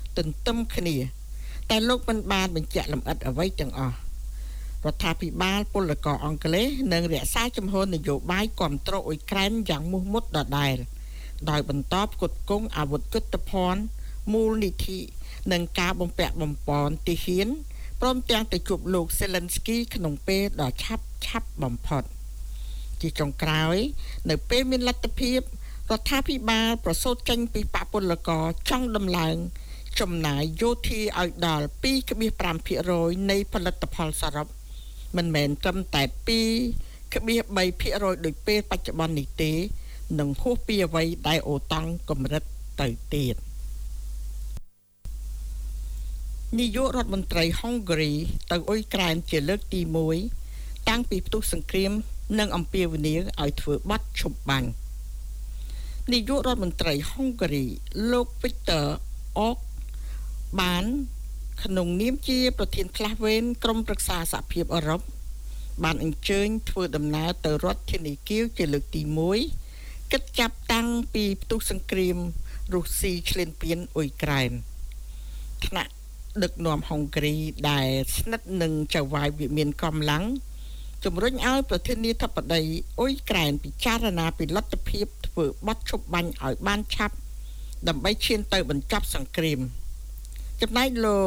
ទន្ទឹមគ្នាតែលោកមិនបានបញ្ជាក់លម្អិតអ្វីទាំងអស់រដ្ឋាភិបាលពលករអង់គ្លេសនឹងរក្សាជំហរនយោបាយគាំទ្រអ៊ុយក្រែនយ៉ាងមោះមុតដដែលដោយបន្តផ្គត់ផ្គង់អាវុធយុទ្ធភ័ណ្ឌមូលនិធិនិងការបំពាក់បំពន់ទីហ៊ានព្រមទាំងទៅជួបលោក Zelensky ក្នុងពេលដ៏ឆាប់បំផុតជាចុងក្រោយនៅពេលមានលទ្ធភាពរដ្ឋាភិបាលប្រសូតចេញពីបកពលករចង់ដំឡើងចំណាយយោធាឲ្យដល់ 2.5% នៃផលិតផលសរុបមិនមែនត្រឹមតែ 2.3% ដូចពេលបច្ចុប្បន្ននេះទេនឹងហួសពីអ្វីដែលអូតង់កម្រិតទៅទៀតនាយករដ្ឋមន្ត្រីហុងហ្គ្រីទៅអ៊ុយក្រែនជាលើកទី1តាំងពីផ្ទុះសង្គ្រាមនិងអំពាវនាវឲ្យធ្វើបទឈប់បាញ់នាយករដ្ឋមន្ត្រីហុងហ្គ្រីលោក Viktor Orbán ក្នុងនាមជាប្រធានផ្លាស់វេនក្រុមប្រឹក្សាសហភាពអឺរ៉ុបបានអញ្ជើញធ្វើដំណើរទៅរដ្ឋធានីគៀវជាលើកទី1គិតចាប់តាំងពីផ្ទុះសង្គ្រាមរុស្ស៊ីឈ្លានពានអ៊ុយក្រែនថ្នាក់ដឹកនាំហុងគ្រីដែលស្និទ្ធនឹងចៅហ្វាយវិមានកម្លាំងជំរុញឲ្យប្រធានាធិបតីអ៊ុយក្រែនពិចារណាពីលទ្ធភាពធ្វើបទឈប់បាញ់ឲ្យបានឆាប់ដើម្បីឈានទៅបញ្ចប់សង្គ្រាមចំណែកលោក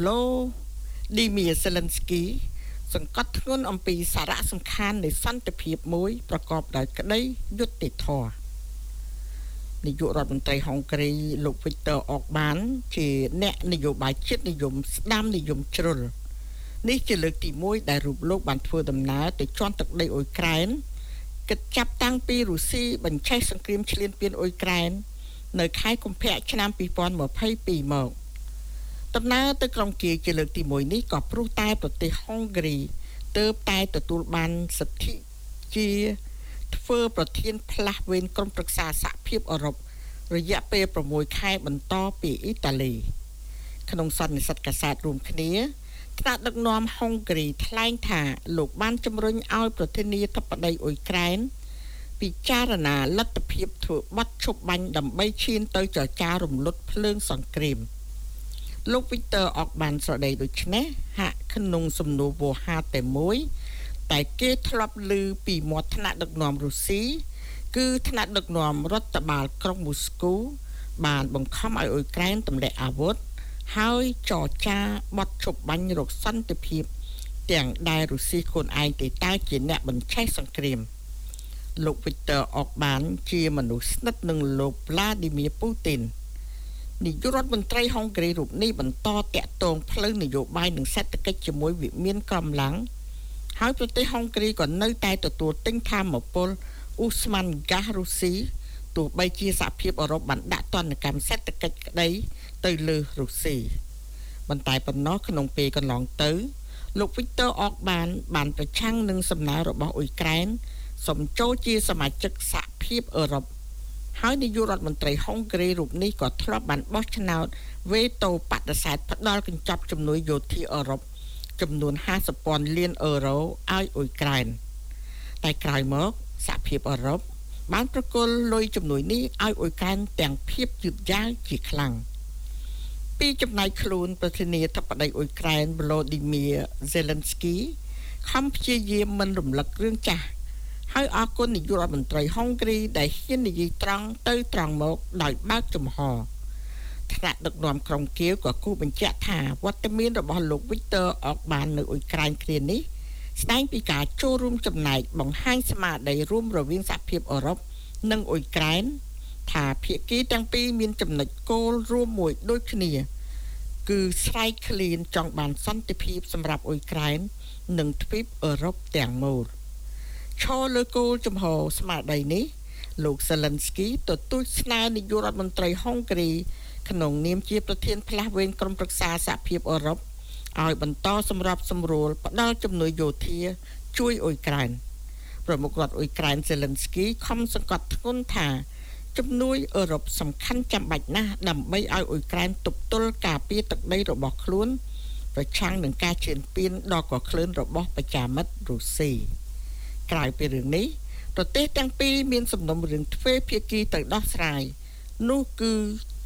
Volodymyr Zelensky សង្កត់ធ្ងន់អំពីសារៈសំខាន់នៃសន្តិភាពមួយប្រកបដោយក្តីយុត្តិធម៌នាយករដ្ឋមន្ត្រីហុងគ្រីលោក Viktor Orbán ជាអ្នកនយោបាយជាតិនិយមស្ដាំនិយមជ្រុលនេះជាលើកទី1ដែលរូបលោកបានធ្វើដំណើរទៅជាន់ទឹកដីអ៊ុយក្រែនគិតចាប់តាំងពីរុស្ស៊ីបញ្ឆេះសង្គ្រាមឈ្លានពានអ៊ុយក្រែននៅខែកុម្ភៈឆ្នាំ2022មកដំណើរទៅក្រុងគៀវជាលើកទី1នេះក៏ព្រោះតែប្រទេសហុងគ្រីទើបតែទទួលបានសិទ្ធិជាធ្វើប្រធានផ្លាស់វេនក្រុមប្រឹក្សាសហភាពអឺរ៉ុបរយៈពេល6ខែបន្តពីអ៊ីតាលីក្នុងសន្និសីទកាសែតរួមគ្នាថ្នាក់ដឹកនាំហុងគ្រីថ្លែងថាលោកបានជំរុញឲ្យប្រធានាធិបតីអ៊ុយក្រែនពិចារណាលទ្ធភាពធ្វើបទឈប់បាញ់ដើម្បីឈានទៅចរចារំលត់ភ្លើងសង្គ្រាមលោក Viktor Orbán ស្រដីដូចនេះហាក់ក្នុងសំណួរវោហារតែមួយតែគេធ្លាប់ឮពីមាត់ថ្នាក់ដឹកនាំរុស្ស៊ីគឺថ្នាក់ដឹកនាំរដ្ឋបាលក្រុងមូស្គូបានបង្ខំឲ្យអ៊ុយក្រែនទម្លាក់អាវុធហើយចរចាបទឈប់បាញ់រកសន្តិភាពទាំងដែលរុស្ស៊ីខ្លួនឯងទេតើជាអ្នកបញ្ឆេះសង្គ្រាមលោក Viktor Orbán ជាមនុស្សស្និទ្ធនឹងលោក Vladimir Putin នាយករដ្ឋមន្ត្រីហុងគ្រីរូបនេះបន្តតាក់ទងផ្លូវនយោបាយនិងសេដ្ឋកិច្ចជាមួយវិមានកម្លាំងហើយប្រទេសហុងគ្រីក៏នៅតែទទួលទិញថាមពលអ៊ូស្ម៉ាន់ហ្គាសរុស្ស៊ីទោះបីជាសហភាពអឺរ៉ុបបានដាក់ទណ្ឌកម្មសេដ្ឋកិច្ចក្តីទៅលើរុស្ស៊ីប៉ុន្តែប៉ុណ្ណោះក្នុងពេលកន្លងទៅលោក Viktor Orbán បានប្រឆាំងនឹងសំណើរបស់អ៊ុយក្រែនសូមចូលជាសមាជិកសហភាពអឺរ៉ុបហើយនាយករដ្ឋមន្ត្រីហុងគ្រីរូបនេះក៏ធ្លាប់បានបោះឆ្នោតវេតូបដិសេធផ្ដល់កញ្ចប់ជំនួយយោធាអឺរ៉ុបចំនួន 50,000 លានអឺរ៉ូឲ្យអ៊ុយក្រែនតែក្រោយមកសហភាពអឺរ៉ុបបានប្រគល់លុយជំនួយនេះឲ្យអ៊ុយក្រែនទាំងភាពយឺតយ៉ាវជាខ្លាំងពីចំណែកខ្លួនប្រធានាធិបតីអ៊ុយក្រែន Volodymyr Zelensky ខំព្យាយាមមិនរំលឹករឿងចាស់ហើយអរគុណនាយករដ្ឋមន្ត្រីហុងគ្រីដែលហ៊ាននិយាយត្រង់ទៅត្រង់មកដោយបើកចំហថ្នាក់ដឹកនាំក្រុងគៀវក៏គូបញ្ជាក់ថាវត្តមានរបស់លោក Viktor Orbán នៅអ៊ុយក្រែនគ្រានេះស្ដែងពីការចូលរួមចំណែកបង្ហាញស្មារតីរួមរវាងសហភាពអឺរ៉ុបនិងអ៊ុយក្រែនថាភាគីទាំងពីរមានចំណុចគោលរួមមួយដូចគ្នាគឺស្រែកឃ្លានចង់បានសន្តិភាពសម្រាប់អ៊ុយក្រែននិងទ្វីបអឺរ៉ុបទាំងមូលឈរលើគោលចំហស្មារតីនេះលោក Zelensky ទទូចស្នើនាយករដ្ឋមន្ត្រីហុងគ្រីក្នុងនាមជាប្រធានផ្លាស់វេនក្រុមប្រឹក្សាសហភាពអឺរ៉ុបឲ្យបន្តសម្របសម្រួលផ្ដល់ជំនួយយោធាជួយអ៊ុយក្រែនប្រមុខរដ្ឋអ៊ុយក្រែន Zelensky ខំសង្កត់ធ្ងន់ថាជំនួយអឺរ៉ុបសំខាន់ចាំបាច់ណាស់ដើម្បីឲ្យអ៊ុយក្រែនទប់ទល់ការពារទឹកដីរបស់ខ្លួនប្រឆាំងនឹងការឈានពានដ៏កក្លឿនរបស់បច្ចាមិត្តរុស្ស៊ីក្រៅពីរឿងនេះប្រទេសទាំងពីរមានសំណុំរឿងទ្វេភាគីទៅដោះស្រាយនោះគឺ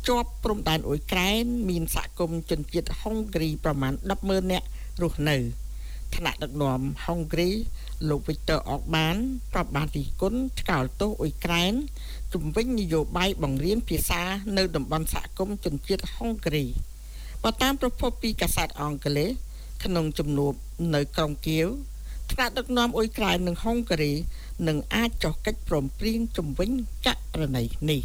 ជាប់ព្រំដែនអ៊ុយក្រែនមានសហគមន៍ជនជាតិហុងគ្រីប្រមាណ 10,000 នាក់រស់នៅថ្នាក់ដឹកនាំហុងគ្រីលោក Viktor Orbán ប្រាប់បានពីគុណឆ្កោលទោសអ៊ុយក្រែនជំវិញនយោបាយបង្រៀនភាសានៅតំបន់សហគមន៍ជនជាតិហុងគ្រីបើតាមប្រភពពីកាសែតអង់គ្លេសក្នុងជំនួបនៅក្រុងគៀវថ្នាក់ដឹកនាំអ៊ុយក្រែននិងហុងគ្រីនឹងអាចចុះកិច្ចព្រមព្រៀងជំវិញករណីនេះ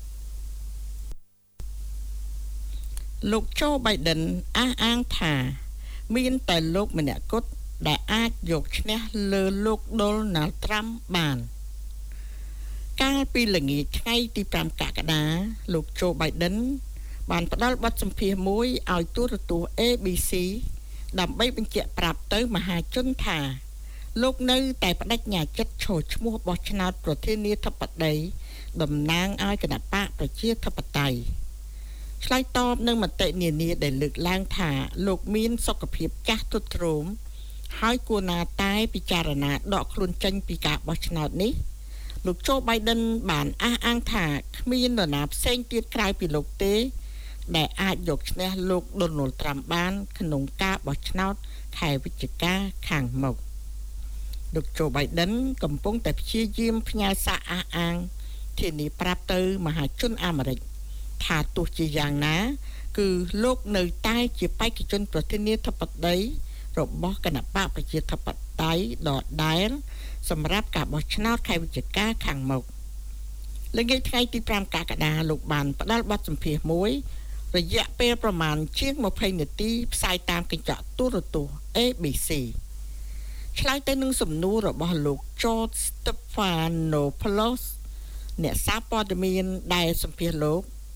លោក Joe Biden អះអាងថាមានតែលោកម្នាក់គត់ដែលអាចយកឈ្នះលើលោក Donald Trump បានកាលពីល្ងាចថ្ងៃទី5កក្កដាលោក Joe Biden បានផ្ដល់បទសម្ភាសន៍មួយឲ្យទូរទស្សន៍ ABC ដើម្បីបញ្ជាក់ប្រាប់ទៅមហាជនថាលោកនៅតែបដិញ្ញាចិត្តឈរឈ្មោះបោះឆ្នោតប្រធានាធិបតីតំណាងឲ្យគណបកប្រជាធិបតេយ្យឆ្លើយតបនឹងមតិនានាដែលលើកឡើងថាលោកមានសុខភាពចាស់ទ្រុឌទ្រោមហើយគួរណាតែពិចារណាដកខ្លួនចេញពីការបោះឆ្នោតនេះលោក Joe Biden បានអះអាងថាគ្មាននរណាផ្សេងទៀតក្រៅពីលោកទេដែលអាចយកឈ្នះលោក Donald Trump បានក្នុងការបោះឆ្នោតខែវិច្ឆិកាខាងមុខលោក Joe Biden កំពុងតែព្យាយាមផ្ញើសារអះអាងធានាប្រាប់ទៅមហាជនអាមេរិកថាទោះជាយ៉ាងណាគឺលោកនៅតែជាបេក្ខជនប្រធានាធិបតីរបស់គណបកប្រជាធិបតេយ្យដដែលសម្រាប់ការបោះឆ្នោតខែវិច្ឆិកាខាងមុខល្ងាចថ្ងៃទី5កក្កដាលោកបានផ្ដល់បទសម្ភាសន៍មួយរយៈពេលប្រមាណជាង20នាទីផ្សាយតាមកញ្ចក់ទូរទស្សន៍ ABC ឆ្លើយទៅនឹងសំណួររបស់លោក George Stephanopoulos អ្នកសារព័ត៌មានដែលសម្ភាសន៍លោក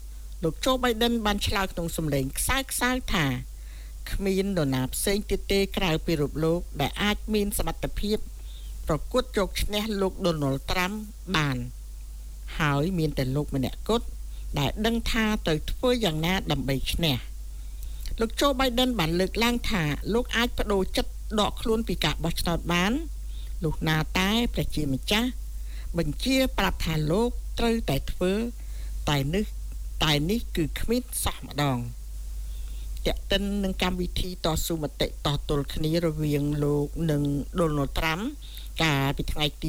Joe Biden បានឆ្លើយក្នុងសំឡេងខ្សៅៗថាគ្មាននរណាផ្សេងទៀតទេក្រៅពីរូបលោកដែលអាចមានសមត្ថភាពប្រកួតយកឈ្នះលោក Donald Trump បានហើយមានតែលោកម្នាក់គត់ដែលដឹងថាត្រូវធ្វើយ៉ាងណាដើម្បីឈ្នះលោក Joe Biden បានលើកឡើងថាលោកអាចបដូរចិត្តដកខ្លួនពីការបោះឆ្នោតបានលុះណាតែព្រះជាម្ចាស់បញ្ជាប្រាប់ថាលោកត្រូវតែធ្វើតែនេះគឺគ្មានសោះម្ដងតេតិននឹងកម្មវិធីតស៊ូមតិតទល់គ្នារវាងលោកនិង Donald Trump កាលពីថ្ងៃទី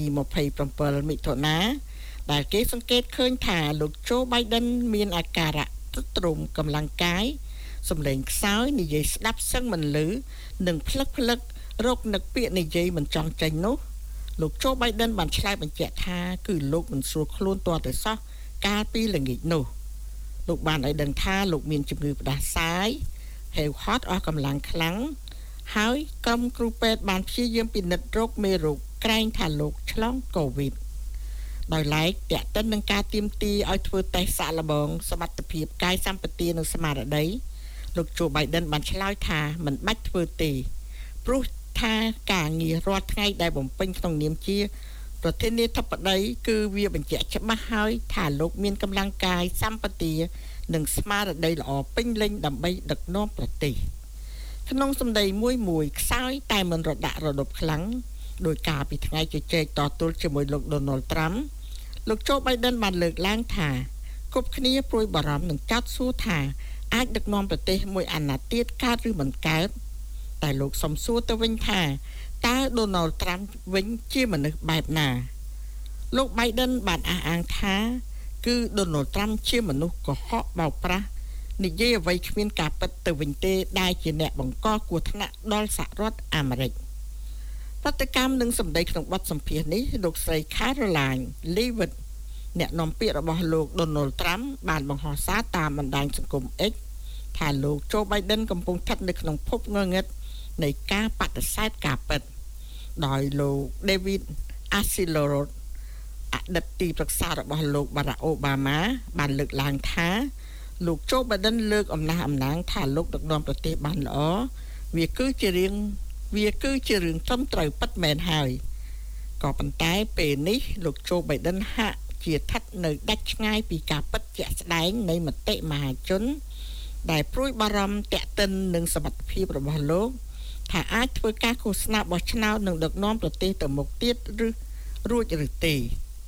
27មិថុនាដែលគេសង្កេតឃើញថាលោក Joe Biden មានអាការៈទ្រុឌទ្រោមកម្លាំងកាយសម្លេងខ្សោយនិយាយស្ដាប់សឹងមិនឮនិងផ្លឹករកនឹកពាក្យនិយាយមិនចង់ចេញនោះលោក Joe Biden បានឆ្លើយបញ្ជាក់ថាគឺលោកមិនស្រួលខ្លួនទាល់តែសោះកាលពីល្ងាចនោះលោកបានឲ្យដឹងថាលោកមានជំងឺផ្ដាសាយហេវហត់អស់កម្លាំងខ្លាំងហើយក្រុមគ្រូពេទ្យបានព្យាយាមពិនិត្យរោគមេរោគក្រែងថាលោកឆ្លងកូវីដដោយឡែកតេតិននឹងការទាមទារឲ្យធ្វើតេស្តសាកល្បងសមត្ថភាពកាយសម្បទានិងស្មារតីលោក Joe Biden បានឆ្លើយថាមិនបាច់ធ្វើទេព្រោះថាការងាររាល់ថ្ងៃដែលបំពេញក្នុងនាមជាប្រធានាធិបតីគឺវាបញ្ជាក់ច្បាស់ហើយថាលោកមានកម្លាំងកាយសម្បទានិងស្មារតីល្អពេញលេញដើម្បីដឹកនាំប្រទេសក្នុងសម្ដីមួយខ្សោយតែមិនរដាក់រដប់ខ្លាំងដោយការពីថ្ងៃជជែកតទល់ជាមួយលោក Donald Trump លោក Joe Biden បានលើកឡើងថាគ្រប់គ្នាព្រួយបារម្ភនឹងចោទសួរថាអាចដឹកនាំប្រទេសមួយអាណត្តិទៀតកើតឬមិនកើតតែលោកសំសួរទៅវិញថាតើ Donald Trump វិញជាមនុស្សបែបណាលោក Biden បានអះអាងថាគឺ Donald Trump ជាមនុស្សកុហកបោកប្រាស់និយាយអ្វីគ្មានការពិតទៅវិញទេដែលជាអ្នកបង្កគ្រោះថ្នាក់ដល់សហរដ្ឋអាមេរិកប្រតិកម្មនឹងសម្ដីក្នុងបទសម្ភាសន៍នេះលោកស្រី Caroline Leavitt អ្នកនាំពាក្យរបស់លោក Donald Trump បានបង្ហោះសារតាមបណ្ដាញសង្គម X ថាលោក Joe Biden កំពុងស្ថិតនៅក្នុងភពងងឹតនៃការបដិសេធការពិតដោយលោក David Axelrod អតីតទីប្រឹក្សារបស់លោក Barack Obama បានលើកឡើងថាលោក Joe Biden លើកអំណះអំណាងថាលោកដឹកនាំប្រទេសបានល្អវាគឺជារឿងត្រឹមត្រូវពិតមែនហើយក៏ប៉ុន្តែពេលនេះលោក Joe Biden ហាក់ជាស្ថិតនៅដាច់ឆ្ងាយពីការពិតជាក់ស្ដែងនៃមតិមហាជនដែលព្រួយបារម្ភទាក់ទិននឹងសមត្ថភាពរបស់លោកថាអាចធ្វើការឃោសនាបោះឆ្នោតនិងដឹកនាំប្រទេសទៅមុខទៀតឬរួចឬទេ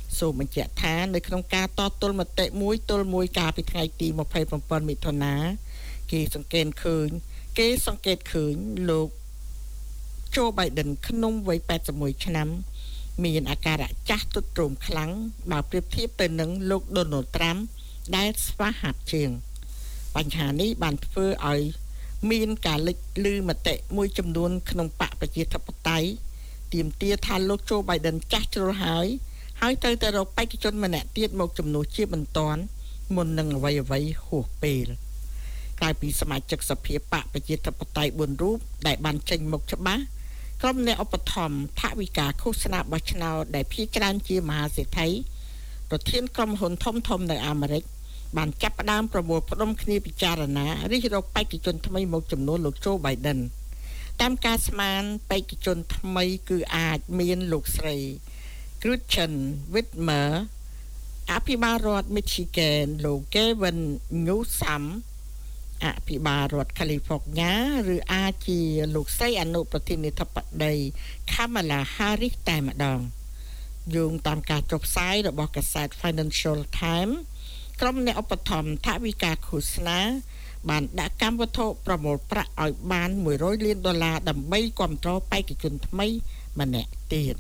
សូមបញ្ជាក់ថានៅក្នុងការតទល់មតិមួយទល់មួយកាលពីថ្ងៃទី27មិថុនាគេសង្កេតឃើញលោក Joe Biden ក្នុងវ័យ81ឆ្នាំមានអាការៈចាស់ទ្រុឌទ្រោមខ្លាំងបើប្រៀបធៀបទៅនឹងលោក Donald Trump ដែលស្វាហាប់ជាងបញ្ហានេះបានធ្វើឲ្យមានការលេចលឺមតិមួយចំនួនក្នុងបកប្រជាធិបតេយ្យទាមទារថាលោក Joe Biden ចាស់ជ្រុលហើយត្រូវតែរកបេក្ខជនម្នាក់ទៀតមកជំនួសជាបន្ទាន់មុននឹងអ្វីហួសពេលក្រៅពីសមាជិកសភាបកប្រជាធិបតេយ្យ4រូបដែលបានចេញមុខច្បាស់ក្រុមអ្នកឧបត្ថម្ភថវិកាឃោសនាបោះឆ្នោតដែលភាគច្រើនជាមហាសេដ្ឋីប្រធានក្រុមហ៊ុនធំៗនៅអាមេរិកបានចាប់ផ្ដើមប្រមូលផ្ដុំគ្នាពិចារណារិះរកបេក្ខជនថ្មីមកចំនួនលោក Joe Biden តាមការស្មានបេក្ខជនថ្មីគឺអាចមានលោកស្រី Gretchen Whitmer អភិបាលរដ្ឋ Michigan លោក Gavin Newsom អភិបាលរដ្ឋ California ឬអាចជាលោកស្រីអនុប្រធានាធិបតី Kamala Harris តែម្ដងយោងតាមការចុះផ្សាយរបស់កាសែត Financial Times ក្រុមអ្នកឧបត្ថម្ភថវិកាឃោសនាបានដាក់កម្មវត្ថុប្រមូលប្រាក់ឲ្យបាន$100 លានដើម្បីគាំទ្របេក្ខជនថ្មីម្នាក់ទៀត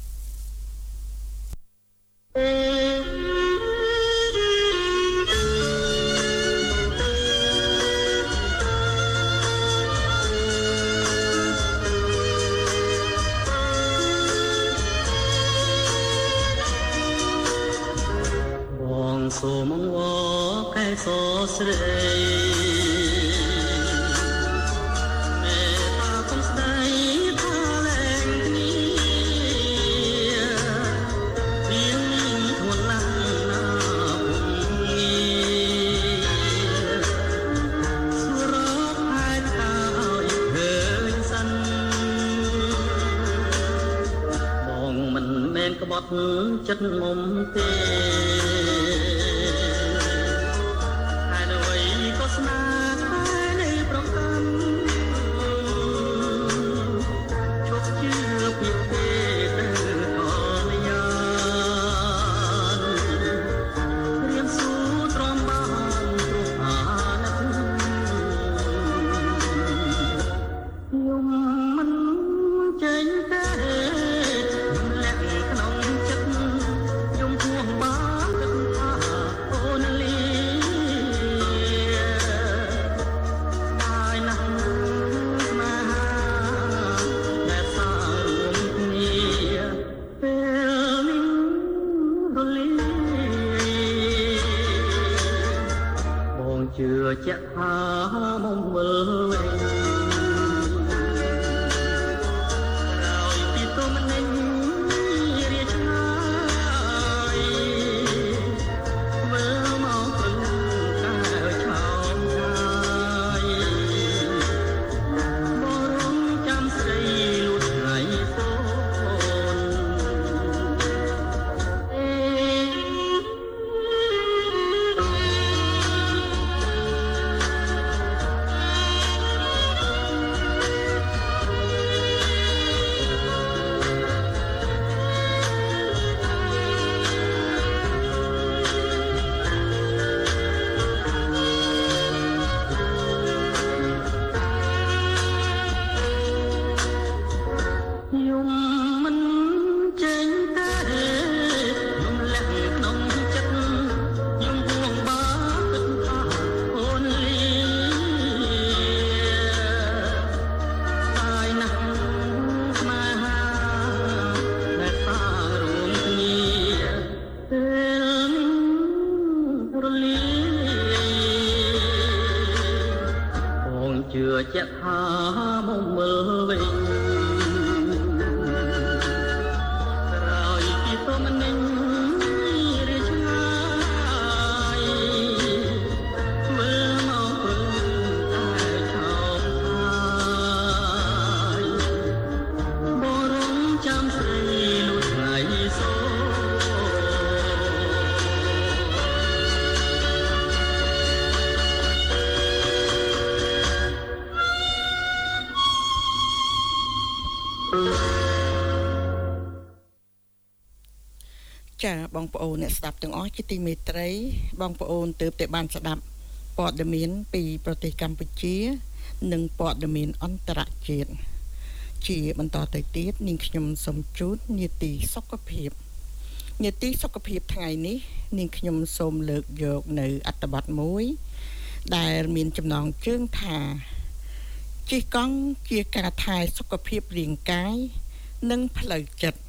សូមអង្វរកែសរស្រីមេតាកុំស្ដីថាលែងគ្នារៀងខ្លួនណាស់ណាពុំងាសួររកហេតុឲ្យឃើញសិនបងមិនមែនក្បត់ចិត្តមុំទេជាក់ថាមុំវិលវិញហើយពីទុំនិញរាឆ្ងាយវិលមកព្រឹងកែឆោមឆាយបរំចាំស្រីលួចថ្ងៃសូនជាក់ថាមុំវិលវិញក្រោយពីទុំនិញរាឆ្ងាយវិលមកព្រឹងតែឆោមឆាយបរំចាំស្រីលួចថ្ងៃសូចាបងប្អូនអ្នកស្ដាប់ទាំងអស់ជាទីមេត្រីបងប្អូនទើបតែបានស្ដាប់ព័ត៌មានពីប្រទេសកម្ពុជានិងព័ត៌មានអន្តរជាតិជាបន្តទៅទៀតនាងខ្ញុំសូមជូននីតិសុខភាពនីតិសុខភាពថ្ងៃនេះនាងខ្ញុំសូមលើកយកនៅអត្ថបទមួយដែលមានចំណងជើងថាជិះកង់ជាការថែសុខភាពរាងកាយនិងផ្លូវចិត្ត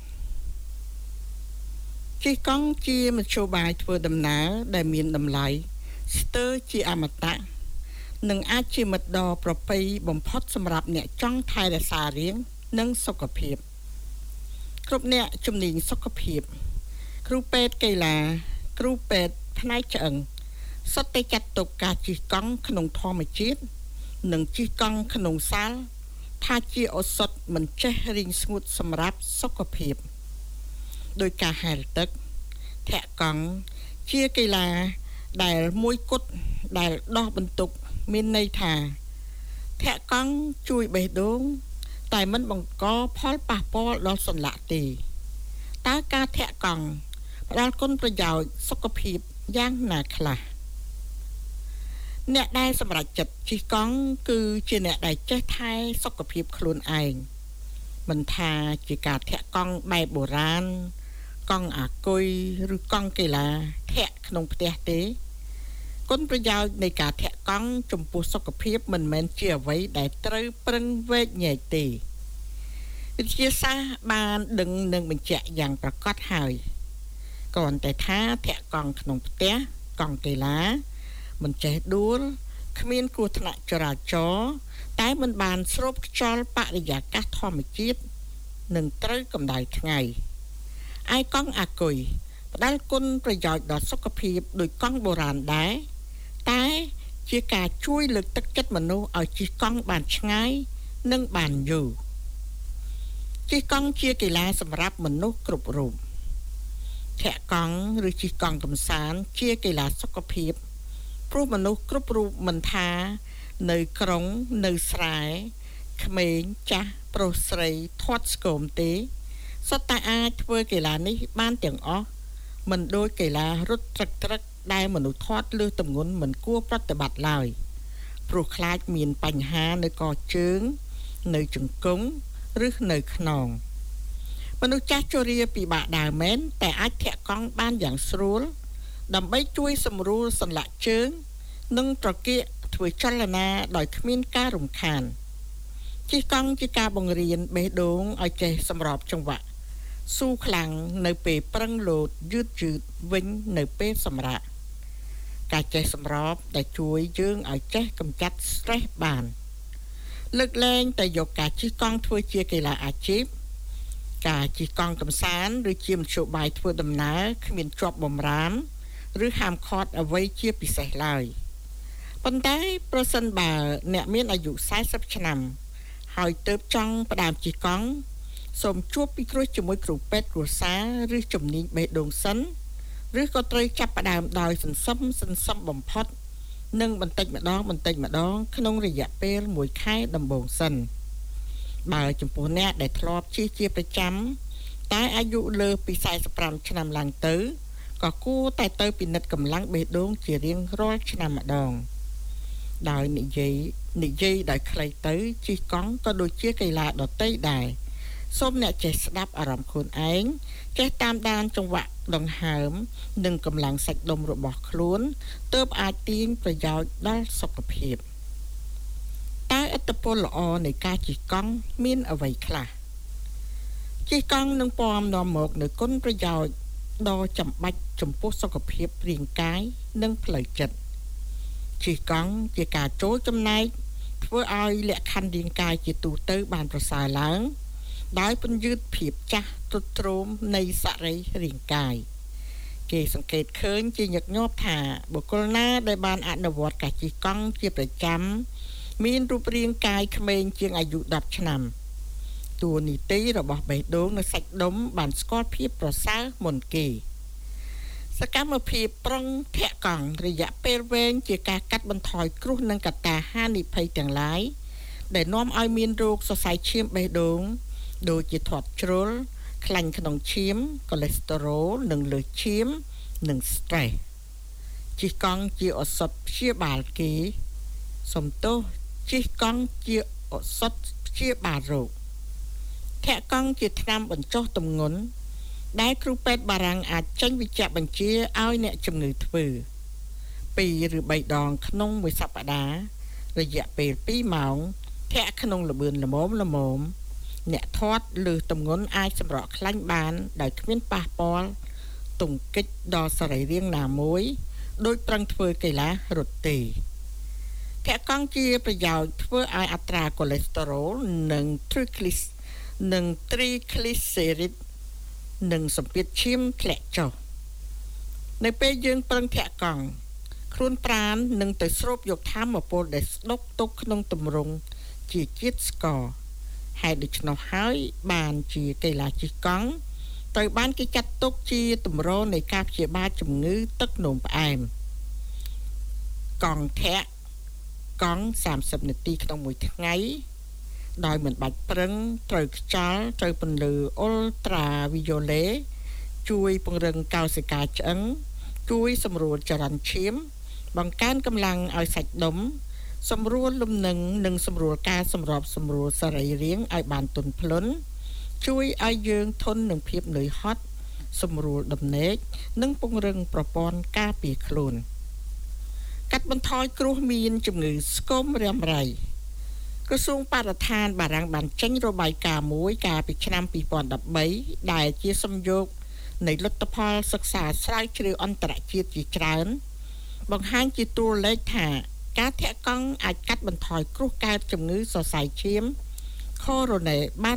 ជិះកង់ជាមធ្យោបាយធ្វើដំណើរដែលមានតម្លៃស្ទើរជាអមតៈនិងអាចជាមិត្តដ៏ប្រពៃបំផុតសម្រាប់អ្នកចង់ថែរក្សារាងនិងសុខភាពគ្រប់អ្នកជំនាញសុខភាពគ្រូពេទ្យកីឡាគ្រូពេទ្យផ្នែកឆ្អឹងសុទ្ធតែចាត់ទុកការជិះកង់ក្នុងធម្មជាតិនិងជិះកង់ក្នុងសាលថាជាឱសថមិនចេះរីងស្ងួតសម្រាប់សុខភាពដោយការហែលទឹកធាក់កង់ជាកីឡាដែលមួយគត់ដែលដោះបន្ទុកមានន័យថាធាក់កង់ជួយបេះដូងតែមិនបង្កផលប៉ះពាល់ដល់សន្លាក់ទេតើការធាក់កង់ផ្ដល់គុណប្រយោជន៍សុខភាពយ៉ាងណាខ្លះអ្នកដែលសម្រេចចិត្តជិះកង់គឺជាអ្នកដែលចេះថែសុខភាពខ្លួនឯងមិនថាជាការធាក់កង់បែបបុរាណកង់អាគុយឬកង់កីឡាធាក់ក្នុងផ្ទះទេគុណប្រយោជន៍នៃការធាក់កង់ចំពោះសុខភាពមិនមែនជាអ្វីដែលត្រូវប្រឹងវែកញែកទេវិទ្យាសាស្ត្របានដឹងនិងបញ្ជាក់យ៉ាងប្រកបហើយគ្រាន់តែថាធាក់កង់ក្នុងផ្ទះកង់កីឡាមិនចេះដួលគ្មានគ្រោះថ្នាក់ចរាចរណ៍តែមិនបានស្រូបខ្យល់បរិយាកាសធម្មជាតិនិងត្រូវកម្ដៅថ្ងៃឯកង់អាគុយផ្ដល់គុណប្រយោជន៍ដល់សុខភាពដោយកង់បុរាណដែរតែជាការជួយលើកទឹកចិត្តមនុស្សឲ្យជិះកង់បានឆ្ងាយនិងបានយូរជិះកង់ជាកីឡាសម្រាប់មនុស្សគ្រប់រូបធាក់កង់ឬជិះកង់កម្សាន្តជាកីឡាសុខភាពព្រោះមនុស្សគ្រប់រូបមិនថានៅក្រុងនៅស្រែក្មេងចាស់ប្រុសស្រីធាត់ស្គមទេសុទ្ធតែអាចធ្វើកីឡានេះបានទាំងអស់មិនដូចកីឡារត់ត្រឹកដែលមនុស្សធាត់លើសទម្ងន់មិនគួរប្រតិបត្តិឡើយព្រោះខ្លាចមានបញ្ហានៅកជើងនៅជង្គង់ឬនៅខ្នងមនុស្សចាស់ជរាពិបាកដើរមែនតែអាចធាក់កង់បានយ៉ាងស្រួលដើម្បីជួយសម្រួលសន្លាក់ជើងនិងត្រគាកធ្វើចលនាដោយគ្មានការរំខានជិះកង់ជាការបង្រៀនបេះដូងឲ្យចេះសម្របចង្វាក់ស៊ូខ្លាំងនៅពេលប្រឹងលោតយឺតវិញនៅពេលសម្រាកការចេះសម្របដែលជួយយើងឲ្យចេះកម្ចាត់ stress បានលើកលែងតែយកការជិះកង់ធ្វើជាកីឡាអាជីពការជិះកង់កម្សាន្តឬជាមធ្យោបាយធ្វើដំណើរគ្មានជាប់បម្រាមឬហាមឃាត់អ្វីជាពិសេសឡើយប៉ុន្តែប្រសិនបើអ្នកមានអាយុ40ឆ្នាំហើយទើបចង់ផ្ដើមជិះកង់សូមជួបពិគ្រោះជាមួយគ្រូពេទ្យគ្រួសារឬជំនាញបេះដូងសិនឬក៏ត្រូវចាប់ផ្ដើមដោយសន្សំបំផុតនិងបន្តិចម្ដងក្នុងរយៈពេល1ខែដំបូងសិនបើចំពោះអ្នកដែលធ្លាប់ជិះជាប្រចាំតែអាយុលើសពី45ឆ្នាំឡើងទៅក៏គួរតែទៅពិនិត្យកម្លាំងបេះដូងជារៀងរាល់ឆ្នាំម្ដងដោយនិយាយដោយខ្លីទៅជិះកង់ក៏ដូចជាកីឡាដទៃដែរសូមអ្នកចេះស្ដាប់អារម្មណ៍ខ្លួនឯងចេះតាមដានចង្វាក់ដង្ហើមនិងកម្លាំងសាច់ដុំរបស់ខ្លួនទើបអាចទាញប្រយោជន៍ដល់សុខភាពតើឥទ្ធិពលល្អនៃការជិះកង់មានអ្វីខ្លះជិះកង់នឹងពំនាំមកនូវគុណប្រយោជន៍ដ៏ចាំបាច់ចំពោះសុខភាពរាងកាយនិងផ្លូវចិត្តជិះកង់ជាការចូលចំណែកធ្វើឲ្យលក្ខខណ្ឌរាងកាយជាទូទៅបានប្រសើរឡើងដោយពន្យឺតភាពចាស់ទ្រុឌទ្រោមនៃសរីរាង្គកាយគេសង្កេតឃើញជាញឹកញាប់ថាបុគ្គលណាដែលបានអនុវត្តការជិះកង់ជាប្រចាំមានរូបរាងកាយក្មេងជាងអាយុ10ឆ្នាំតួនាទីរបស់បេះដូងនិងសាច់ដុំបានស្គាល់ភាពប្រសើរមុនគេសកម្មភាពប្រឹងធាក់កង់រយៈពេលវែងជាការកាត់បន្ថយគ្រោះនិងកត្តាហានិភ័យទាំងឡាយដែលនាំឲ្យមានរោគសរសៃឈាមបេះដូងដូចជាធាត់ជ្រុលខ្លាញ់ក្នុងឈាម កូលេស្តេរ៉ុល និងលើសឈាម និង stress ជិះកង់ជាឱសថព្យាបាលគេសំទោសជិះកង់ជាឱសថព្យាបាលរោគធាក់កង់ជាថ្នាំបញ្ចុះទម្ងន់ដែលគ្រូពេទ្យបារាំងអាចចេញវិជ្ជាបញ្ជាឲ្យអ្នកជំងឺធ្វើ2 ឬ 3 ដងក្នុងមួយសប្តាហ៍រយៈពេល2 ម៉ោងធាក់ក្នុងល្បឿនល្មមអ្នកធាត់លើសទម្ងន់អាចសម្រក់ខ្លាញ់បានដោយគ្មានប៉ះពាល់ទង្គិចដល់សរីរាង្គណាមួយដោយប្រឹងធ្វើកីឡារត់ទេធាក់កង់ជាប្រយោជន៍ធ្វើឲ្យអត្រាកូលេស្តេរ៉ុលនិង triglycerid និងសម្ពាធឈាមធ្លាក់ចុះនៅពេលយើងប្រឹងធាក់កង់ខ្លួនប្រាណនឹងទៅស្រូបយកថាមពលដែលស្តុកទុកក្នុងទម្រង់ជាជាតិស្ករហើយដូច្នោះហើយបានជាកីឡាជិះកង់ត្រូវបានគេចាត់ទុកជាទម្រង់នៃការព្យាបាលជំងឺទឹកនោមផ្អែមកង់ធាក់កង់30នាទីក្នុងមួយថ្ងៃដោយមិនបាច់ប្រឹងត្រូវខ្យល់ត្រូវពន្លឺអ៊ុលត្រាវីយ៉ូឡេជួយពង្រឹងកោសិកាឆ្អឹងជួយសម្រួលចរន្តឈាមបង្កើនកម្លាំងឲ្យសាច់ដុំសម្រួលលំនឹងនិងសម្រួលការសម្របសម្រួលសរីរាង្គឲ្យបានទន់ភ្លន់ជួយឲ្យយើងធន់នឹងភាពនឿយហត់សម្រួលដំណេកនិងពង្រឹងប្រព័ន្ធការពារខ្លួនកាត់បន្ថយគ្រោះមានជំងឺស្គមរ៉ាំរ៉ៃក្រសួងបរិស្ថានបារាំងបានចេញរបាយការណ៍មួយកាលពីឆ្នាំ2013ដែលជាសំយោគនៃលទ្ធផលសិក្សាស្រាវជ្រាវអន្តរជាតិជាច្រើនបង្ហាញជាតួលេខថាការធាក់កង់អាចកាត់បន្ថយគ្រោះកើតជំងឺសរសៃឈាមខូរ៉ូណេបាន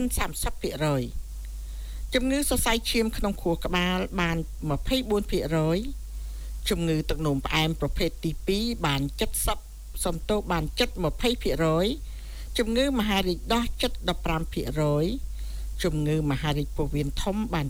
30% ជំងឺសរសៃឈាមក្នុងខួរក្បាលបាន 24% ជំងឺទឹកនោមផ្អែមប្រភេទទី2បាន 70 សំទោសបាន 20% ជំងឺមហារីកដោះ 15% ជំងឺមហារីកពោះវៀនធំបាន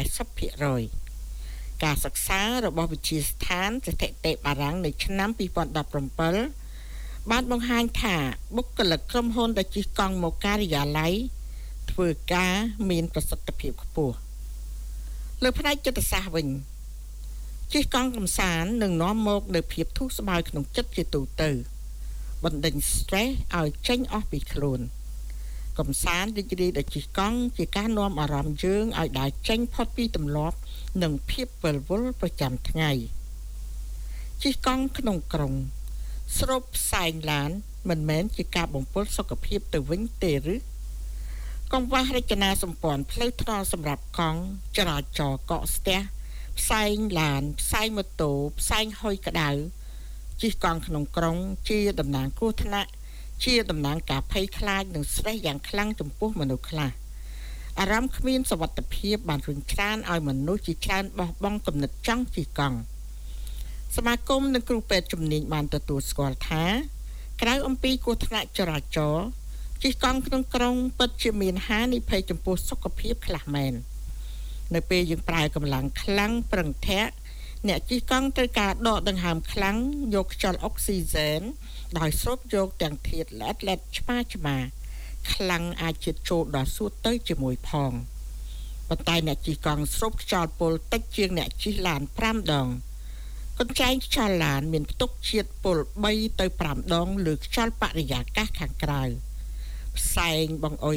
40% ការសិក្សារបស់វិទ្យាស្ថានស្ថិតិបារាំងនៅឆ្នាំ2017បានបង្ហាញថាបុគ្គលិកក្រុមហ៊ុនដែលជិះកង់មកការិយាល័យធ្វើការមានប្រសិទ្ធភាពខ្ពស់លើផ្នែកចិត្តសាស្ត្រវិញជិះកង់កម្សាន្តនឹងនាំមកនូវភាពធូរស្បើយក្នុងចិត្តជាទូទៅបណ្ដេញ stress ឲ្យចេញអស់ពីខ្លួនកម្សាន្តរីករាយដោយជិះកង់ជាការនាំអារម្មណ៍យើងឲ្យដើរចេញផុតពីទម្លាប់និងភាពវិលវល់ប្រចាំថ្ងៃជិះកង់ក្នុងក្រុងស្រូបផ្សែងឡានមិនមែនជាការបំពុលសុខភាពទៅវិញទេឬកង្វះរចនាសម្ព័ន្ធផ្លូវថ្នល់សម្រាប់កង់ចរាចរណ៍កកស្ទះផ្សែងឡានផ្សែងម៉ូតូផ្សែងហុយក្តៅជិះកង់ក្នុងក្រុងជាតំណាងគ្រោះថ្នាក់ជាតំណាងការភ័យខ្លាចនិងស្រេះយ៉ាងខ្លាំងចំពោះមនុស្សខ្លះអារម្មណ៍គ្មានសុវត្ថិភាពបានរុញច្រានឲ្យមនុស្សជាច្រើនបោះបង់គំនិតចង់ជិះកង់សមាគមនិងគ្រូពេទ្យជំនាញបានទទួលស្គាល់ថាក្រៅអំពីគ្រោះថ្នាក់ចរាចរណ៍ជិះកង់ក្នុងក្រុងពិតជាមានហានិភ័យចំពោះសុខភាពខ្លះមែននៅពេលយើងប្រើកម្លាំងខ្លាំងប្រឹងធាក់អ្នកជិះកង់ត្រូវការដកដង្ហើមខ្លាំងយកខ្យល់អុកស៊ីហ្សែនដោយស្រូបយកទាំងធាតុល្អិតឆ្មាខ្លាំងអាចជិតចូលដល់សួតទៅជាមួយផងប៉ុន្តែអ្នកជិះកង់ស្រូបខ្យល់ពុលតិចជាងអ្នកជិះឡាន5ដងកញ្ចែងខ្យល់ឡានមានផ្ទុកជាតិពុល3ទៅ5ដងលើខ្យល់បរិយាកាសខាងក្រៅផ្សែងបង្អុយ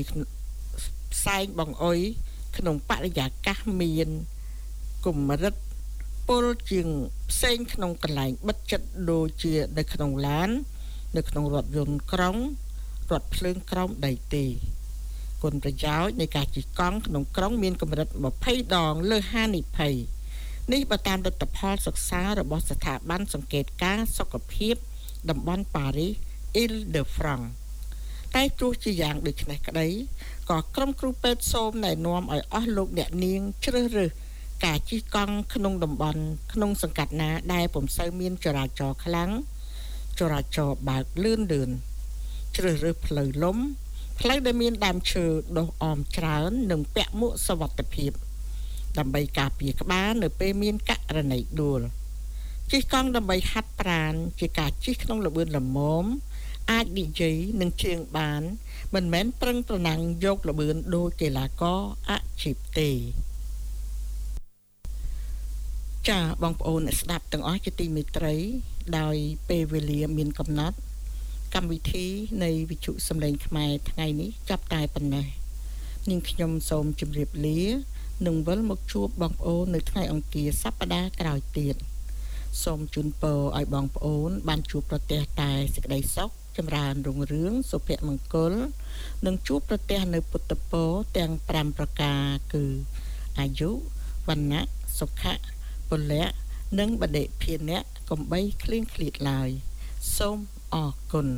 ក្នុងបរិយាកាសមានកម្រិតពុលជាងផ្សេងក្នុងកន្លែងបិទជិតដូចជានៅក្នុងឡាននៅក្នុងរថយន្តក្រុងរថភ្លើងក្រោមដីទេគុណប្រយោជន៍នៃការជិះកង់ក្នុងក្រុងមានកម្រិត20ដងលើហានិភ័យនេះបើតាមលទ្ធផលសិក្សារបស់ស្ថាប័នសង្កេតការណ៍សុខភាពតំបន់ប៉ារីស Île-de-France តែទោះជាយ៉ាងដូចនេះក្តីក៏ក្រុមគ្រូពេទ្យសូមណែនាំឲ្យអស់លោកអ្នកនាងជ្រើសរើសការជិះកង់ក្នុងតំបន់ក្នុងសង្កាត់ណាដែលពុំសូវមានចរាចរណ៍ខ្លាំងចរាចរណ៍បើកលឿនជ្រើសរើសផ្លូវលំផ្លូវដែលមានដើមឈើដុះអមច្រើននិងពាក់មួកសុវត្ថិភាពដើម្បីការពារក្បាលនៅពេលមានករណីដួលជិះកង់ដើម្បីហាត់ប្រាណជាការជិះក្នុងល្បឿនល្មមអាចនិយាយនិងជាងបានមិនមែនប្រឹងប្រណាំងយកល្បឿនដូចកីឡាករអាជីពទេចា៎បងប្អូនអ្នកស្ដាប់ទាំងអស់ជាទីមេត្រីដោយពេលវេលាមានកំណត់កម្មវិធីនៃវិទ្យុសំឡេងខ្មែរថ្ងៃនេះចាប់តែប៉ុណ្ណេះនាងខ្ញុំសូមជម្រាបលានឹងវិលមកជួបបងប្អូននៅថ្ងៃអង្គារសប្តាហ៍ក្រោយទៀតសូមជូនពរឲ្យបងប្អូនបានជួបប្រទះតែសេចក្តីសុខចម្រើនរុងរឿងសុភមង្គលនិងជួបប្រទះនៅពុទ្ធពរទាំង5ប្រការគឺអាយុវណ្ណៈសុខៈពលៈនិងបដិភានៈកុំបីឃ្លៀងឃ្លាតឡើយសូមអរគុណ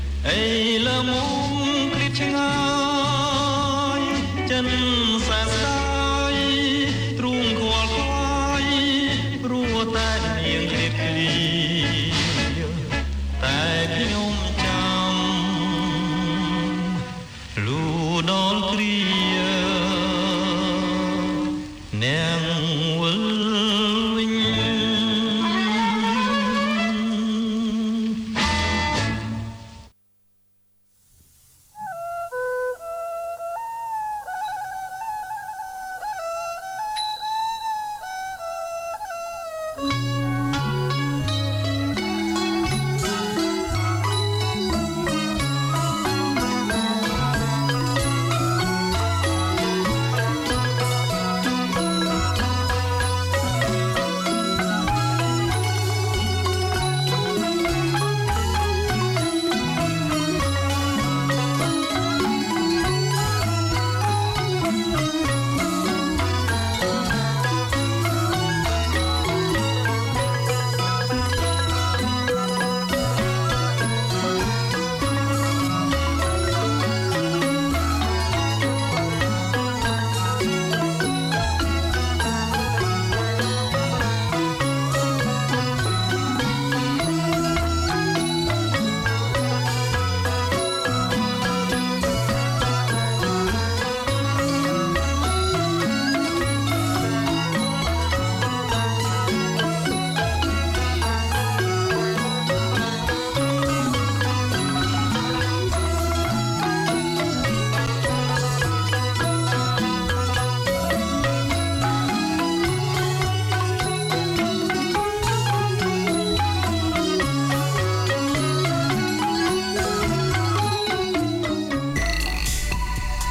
Hey, la mon clit chai, chân xa xa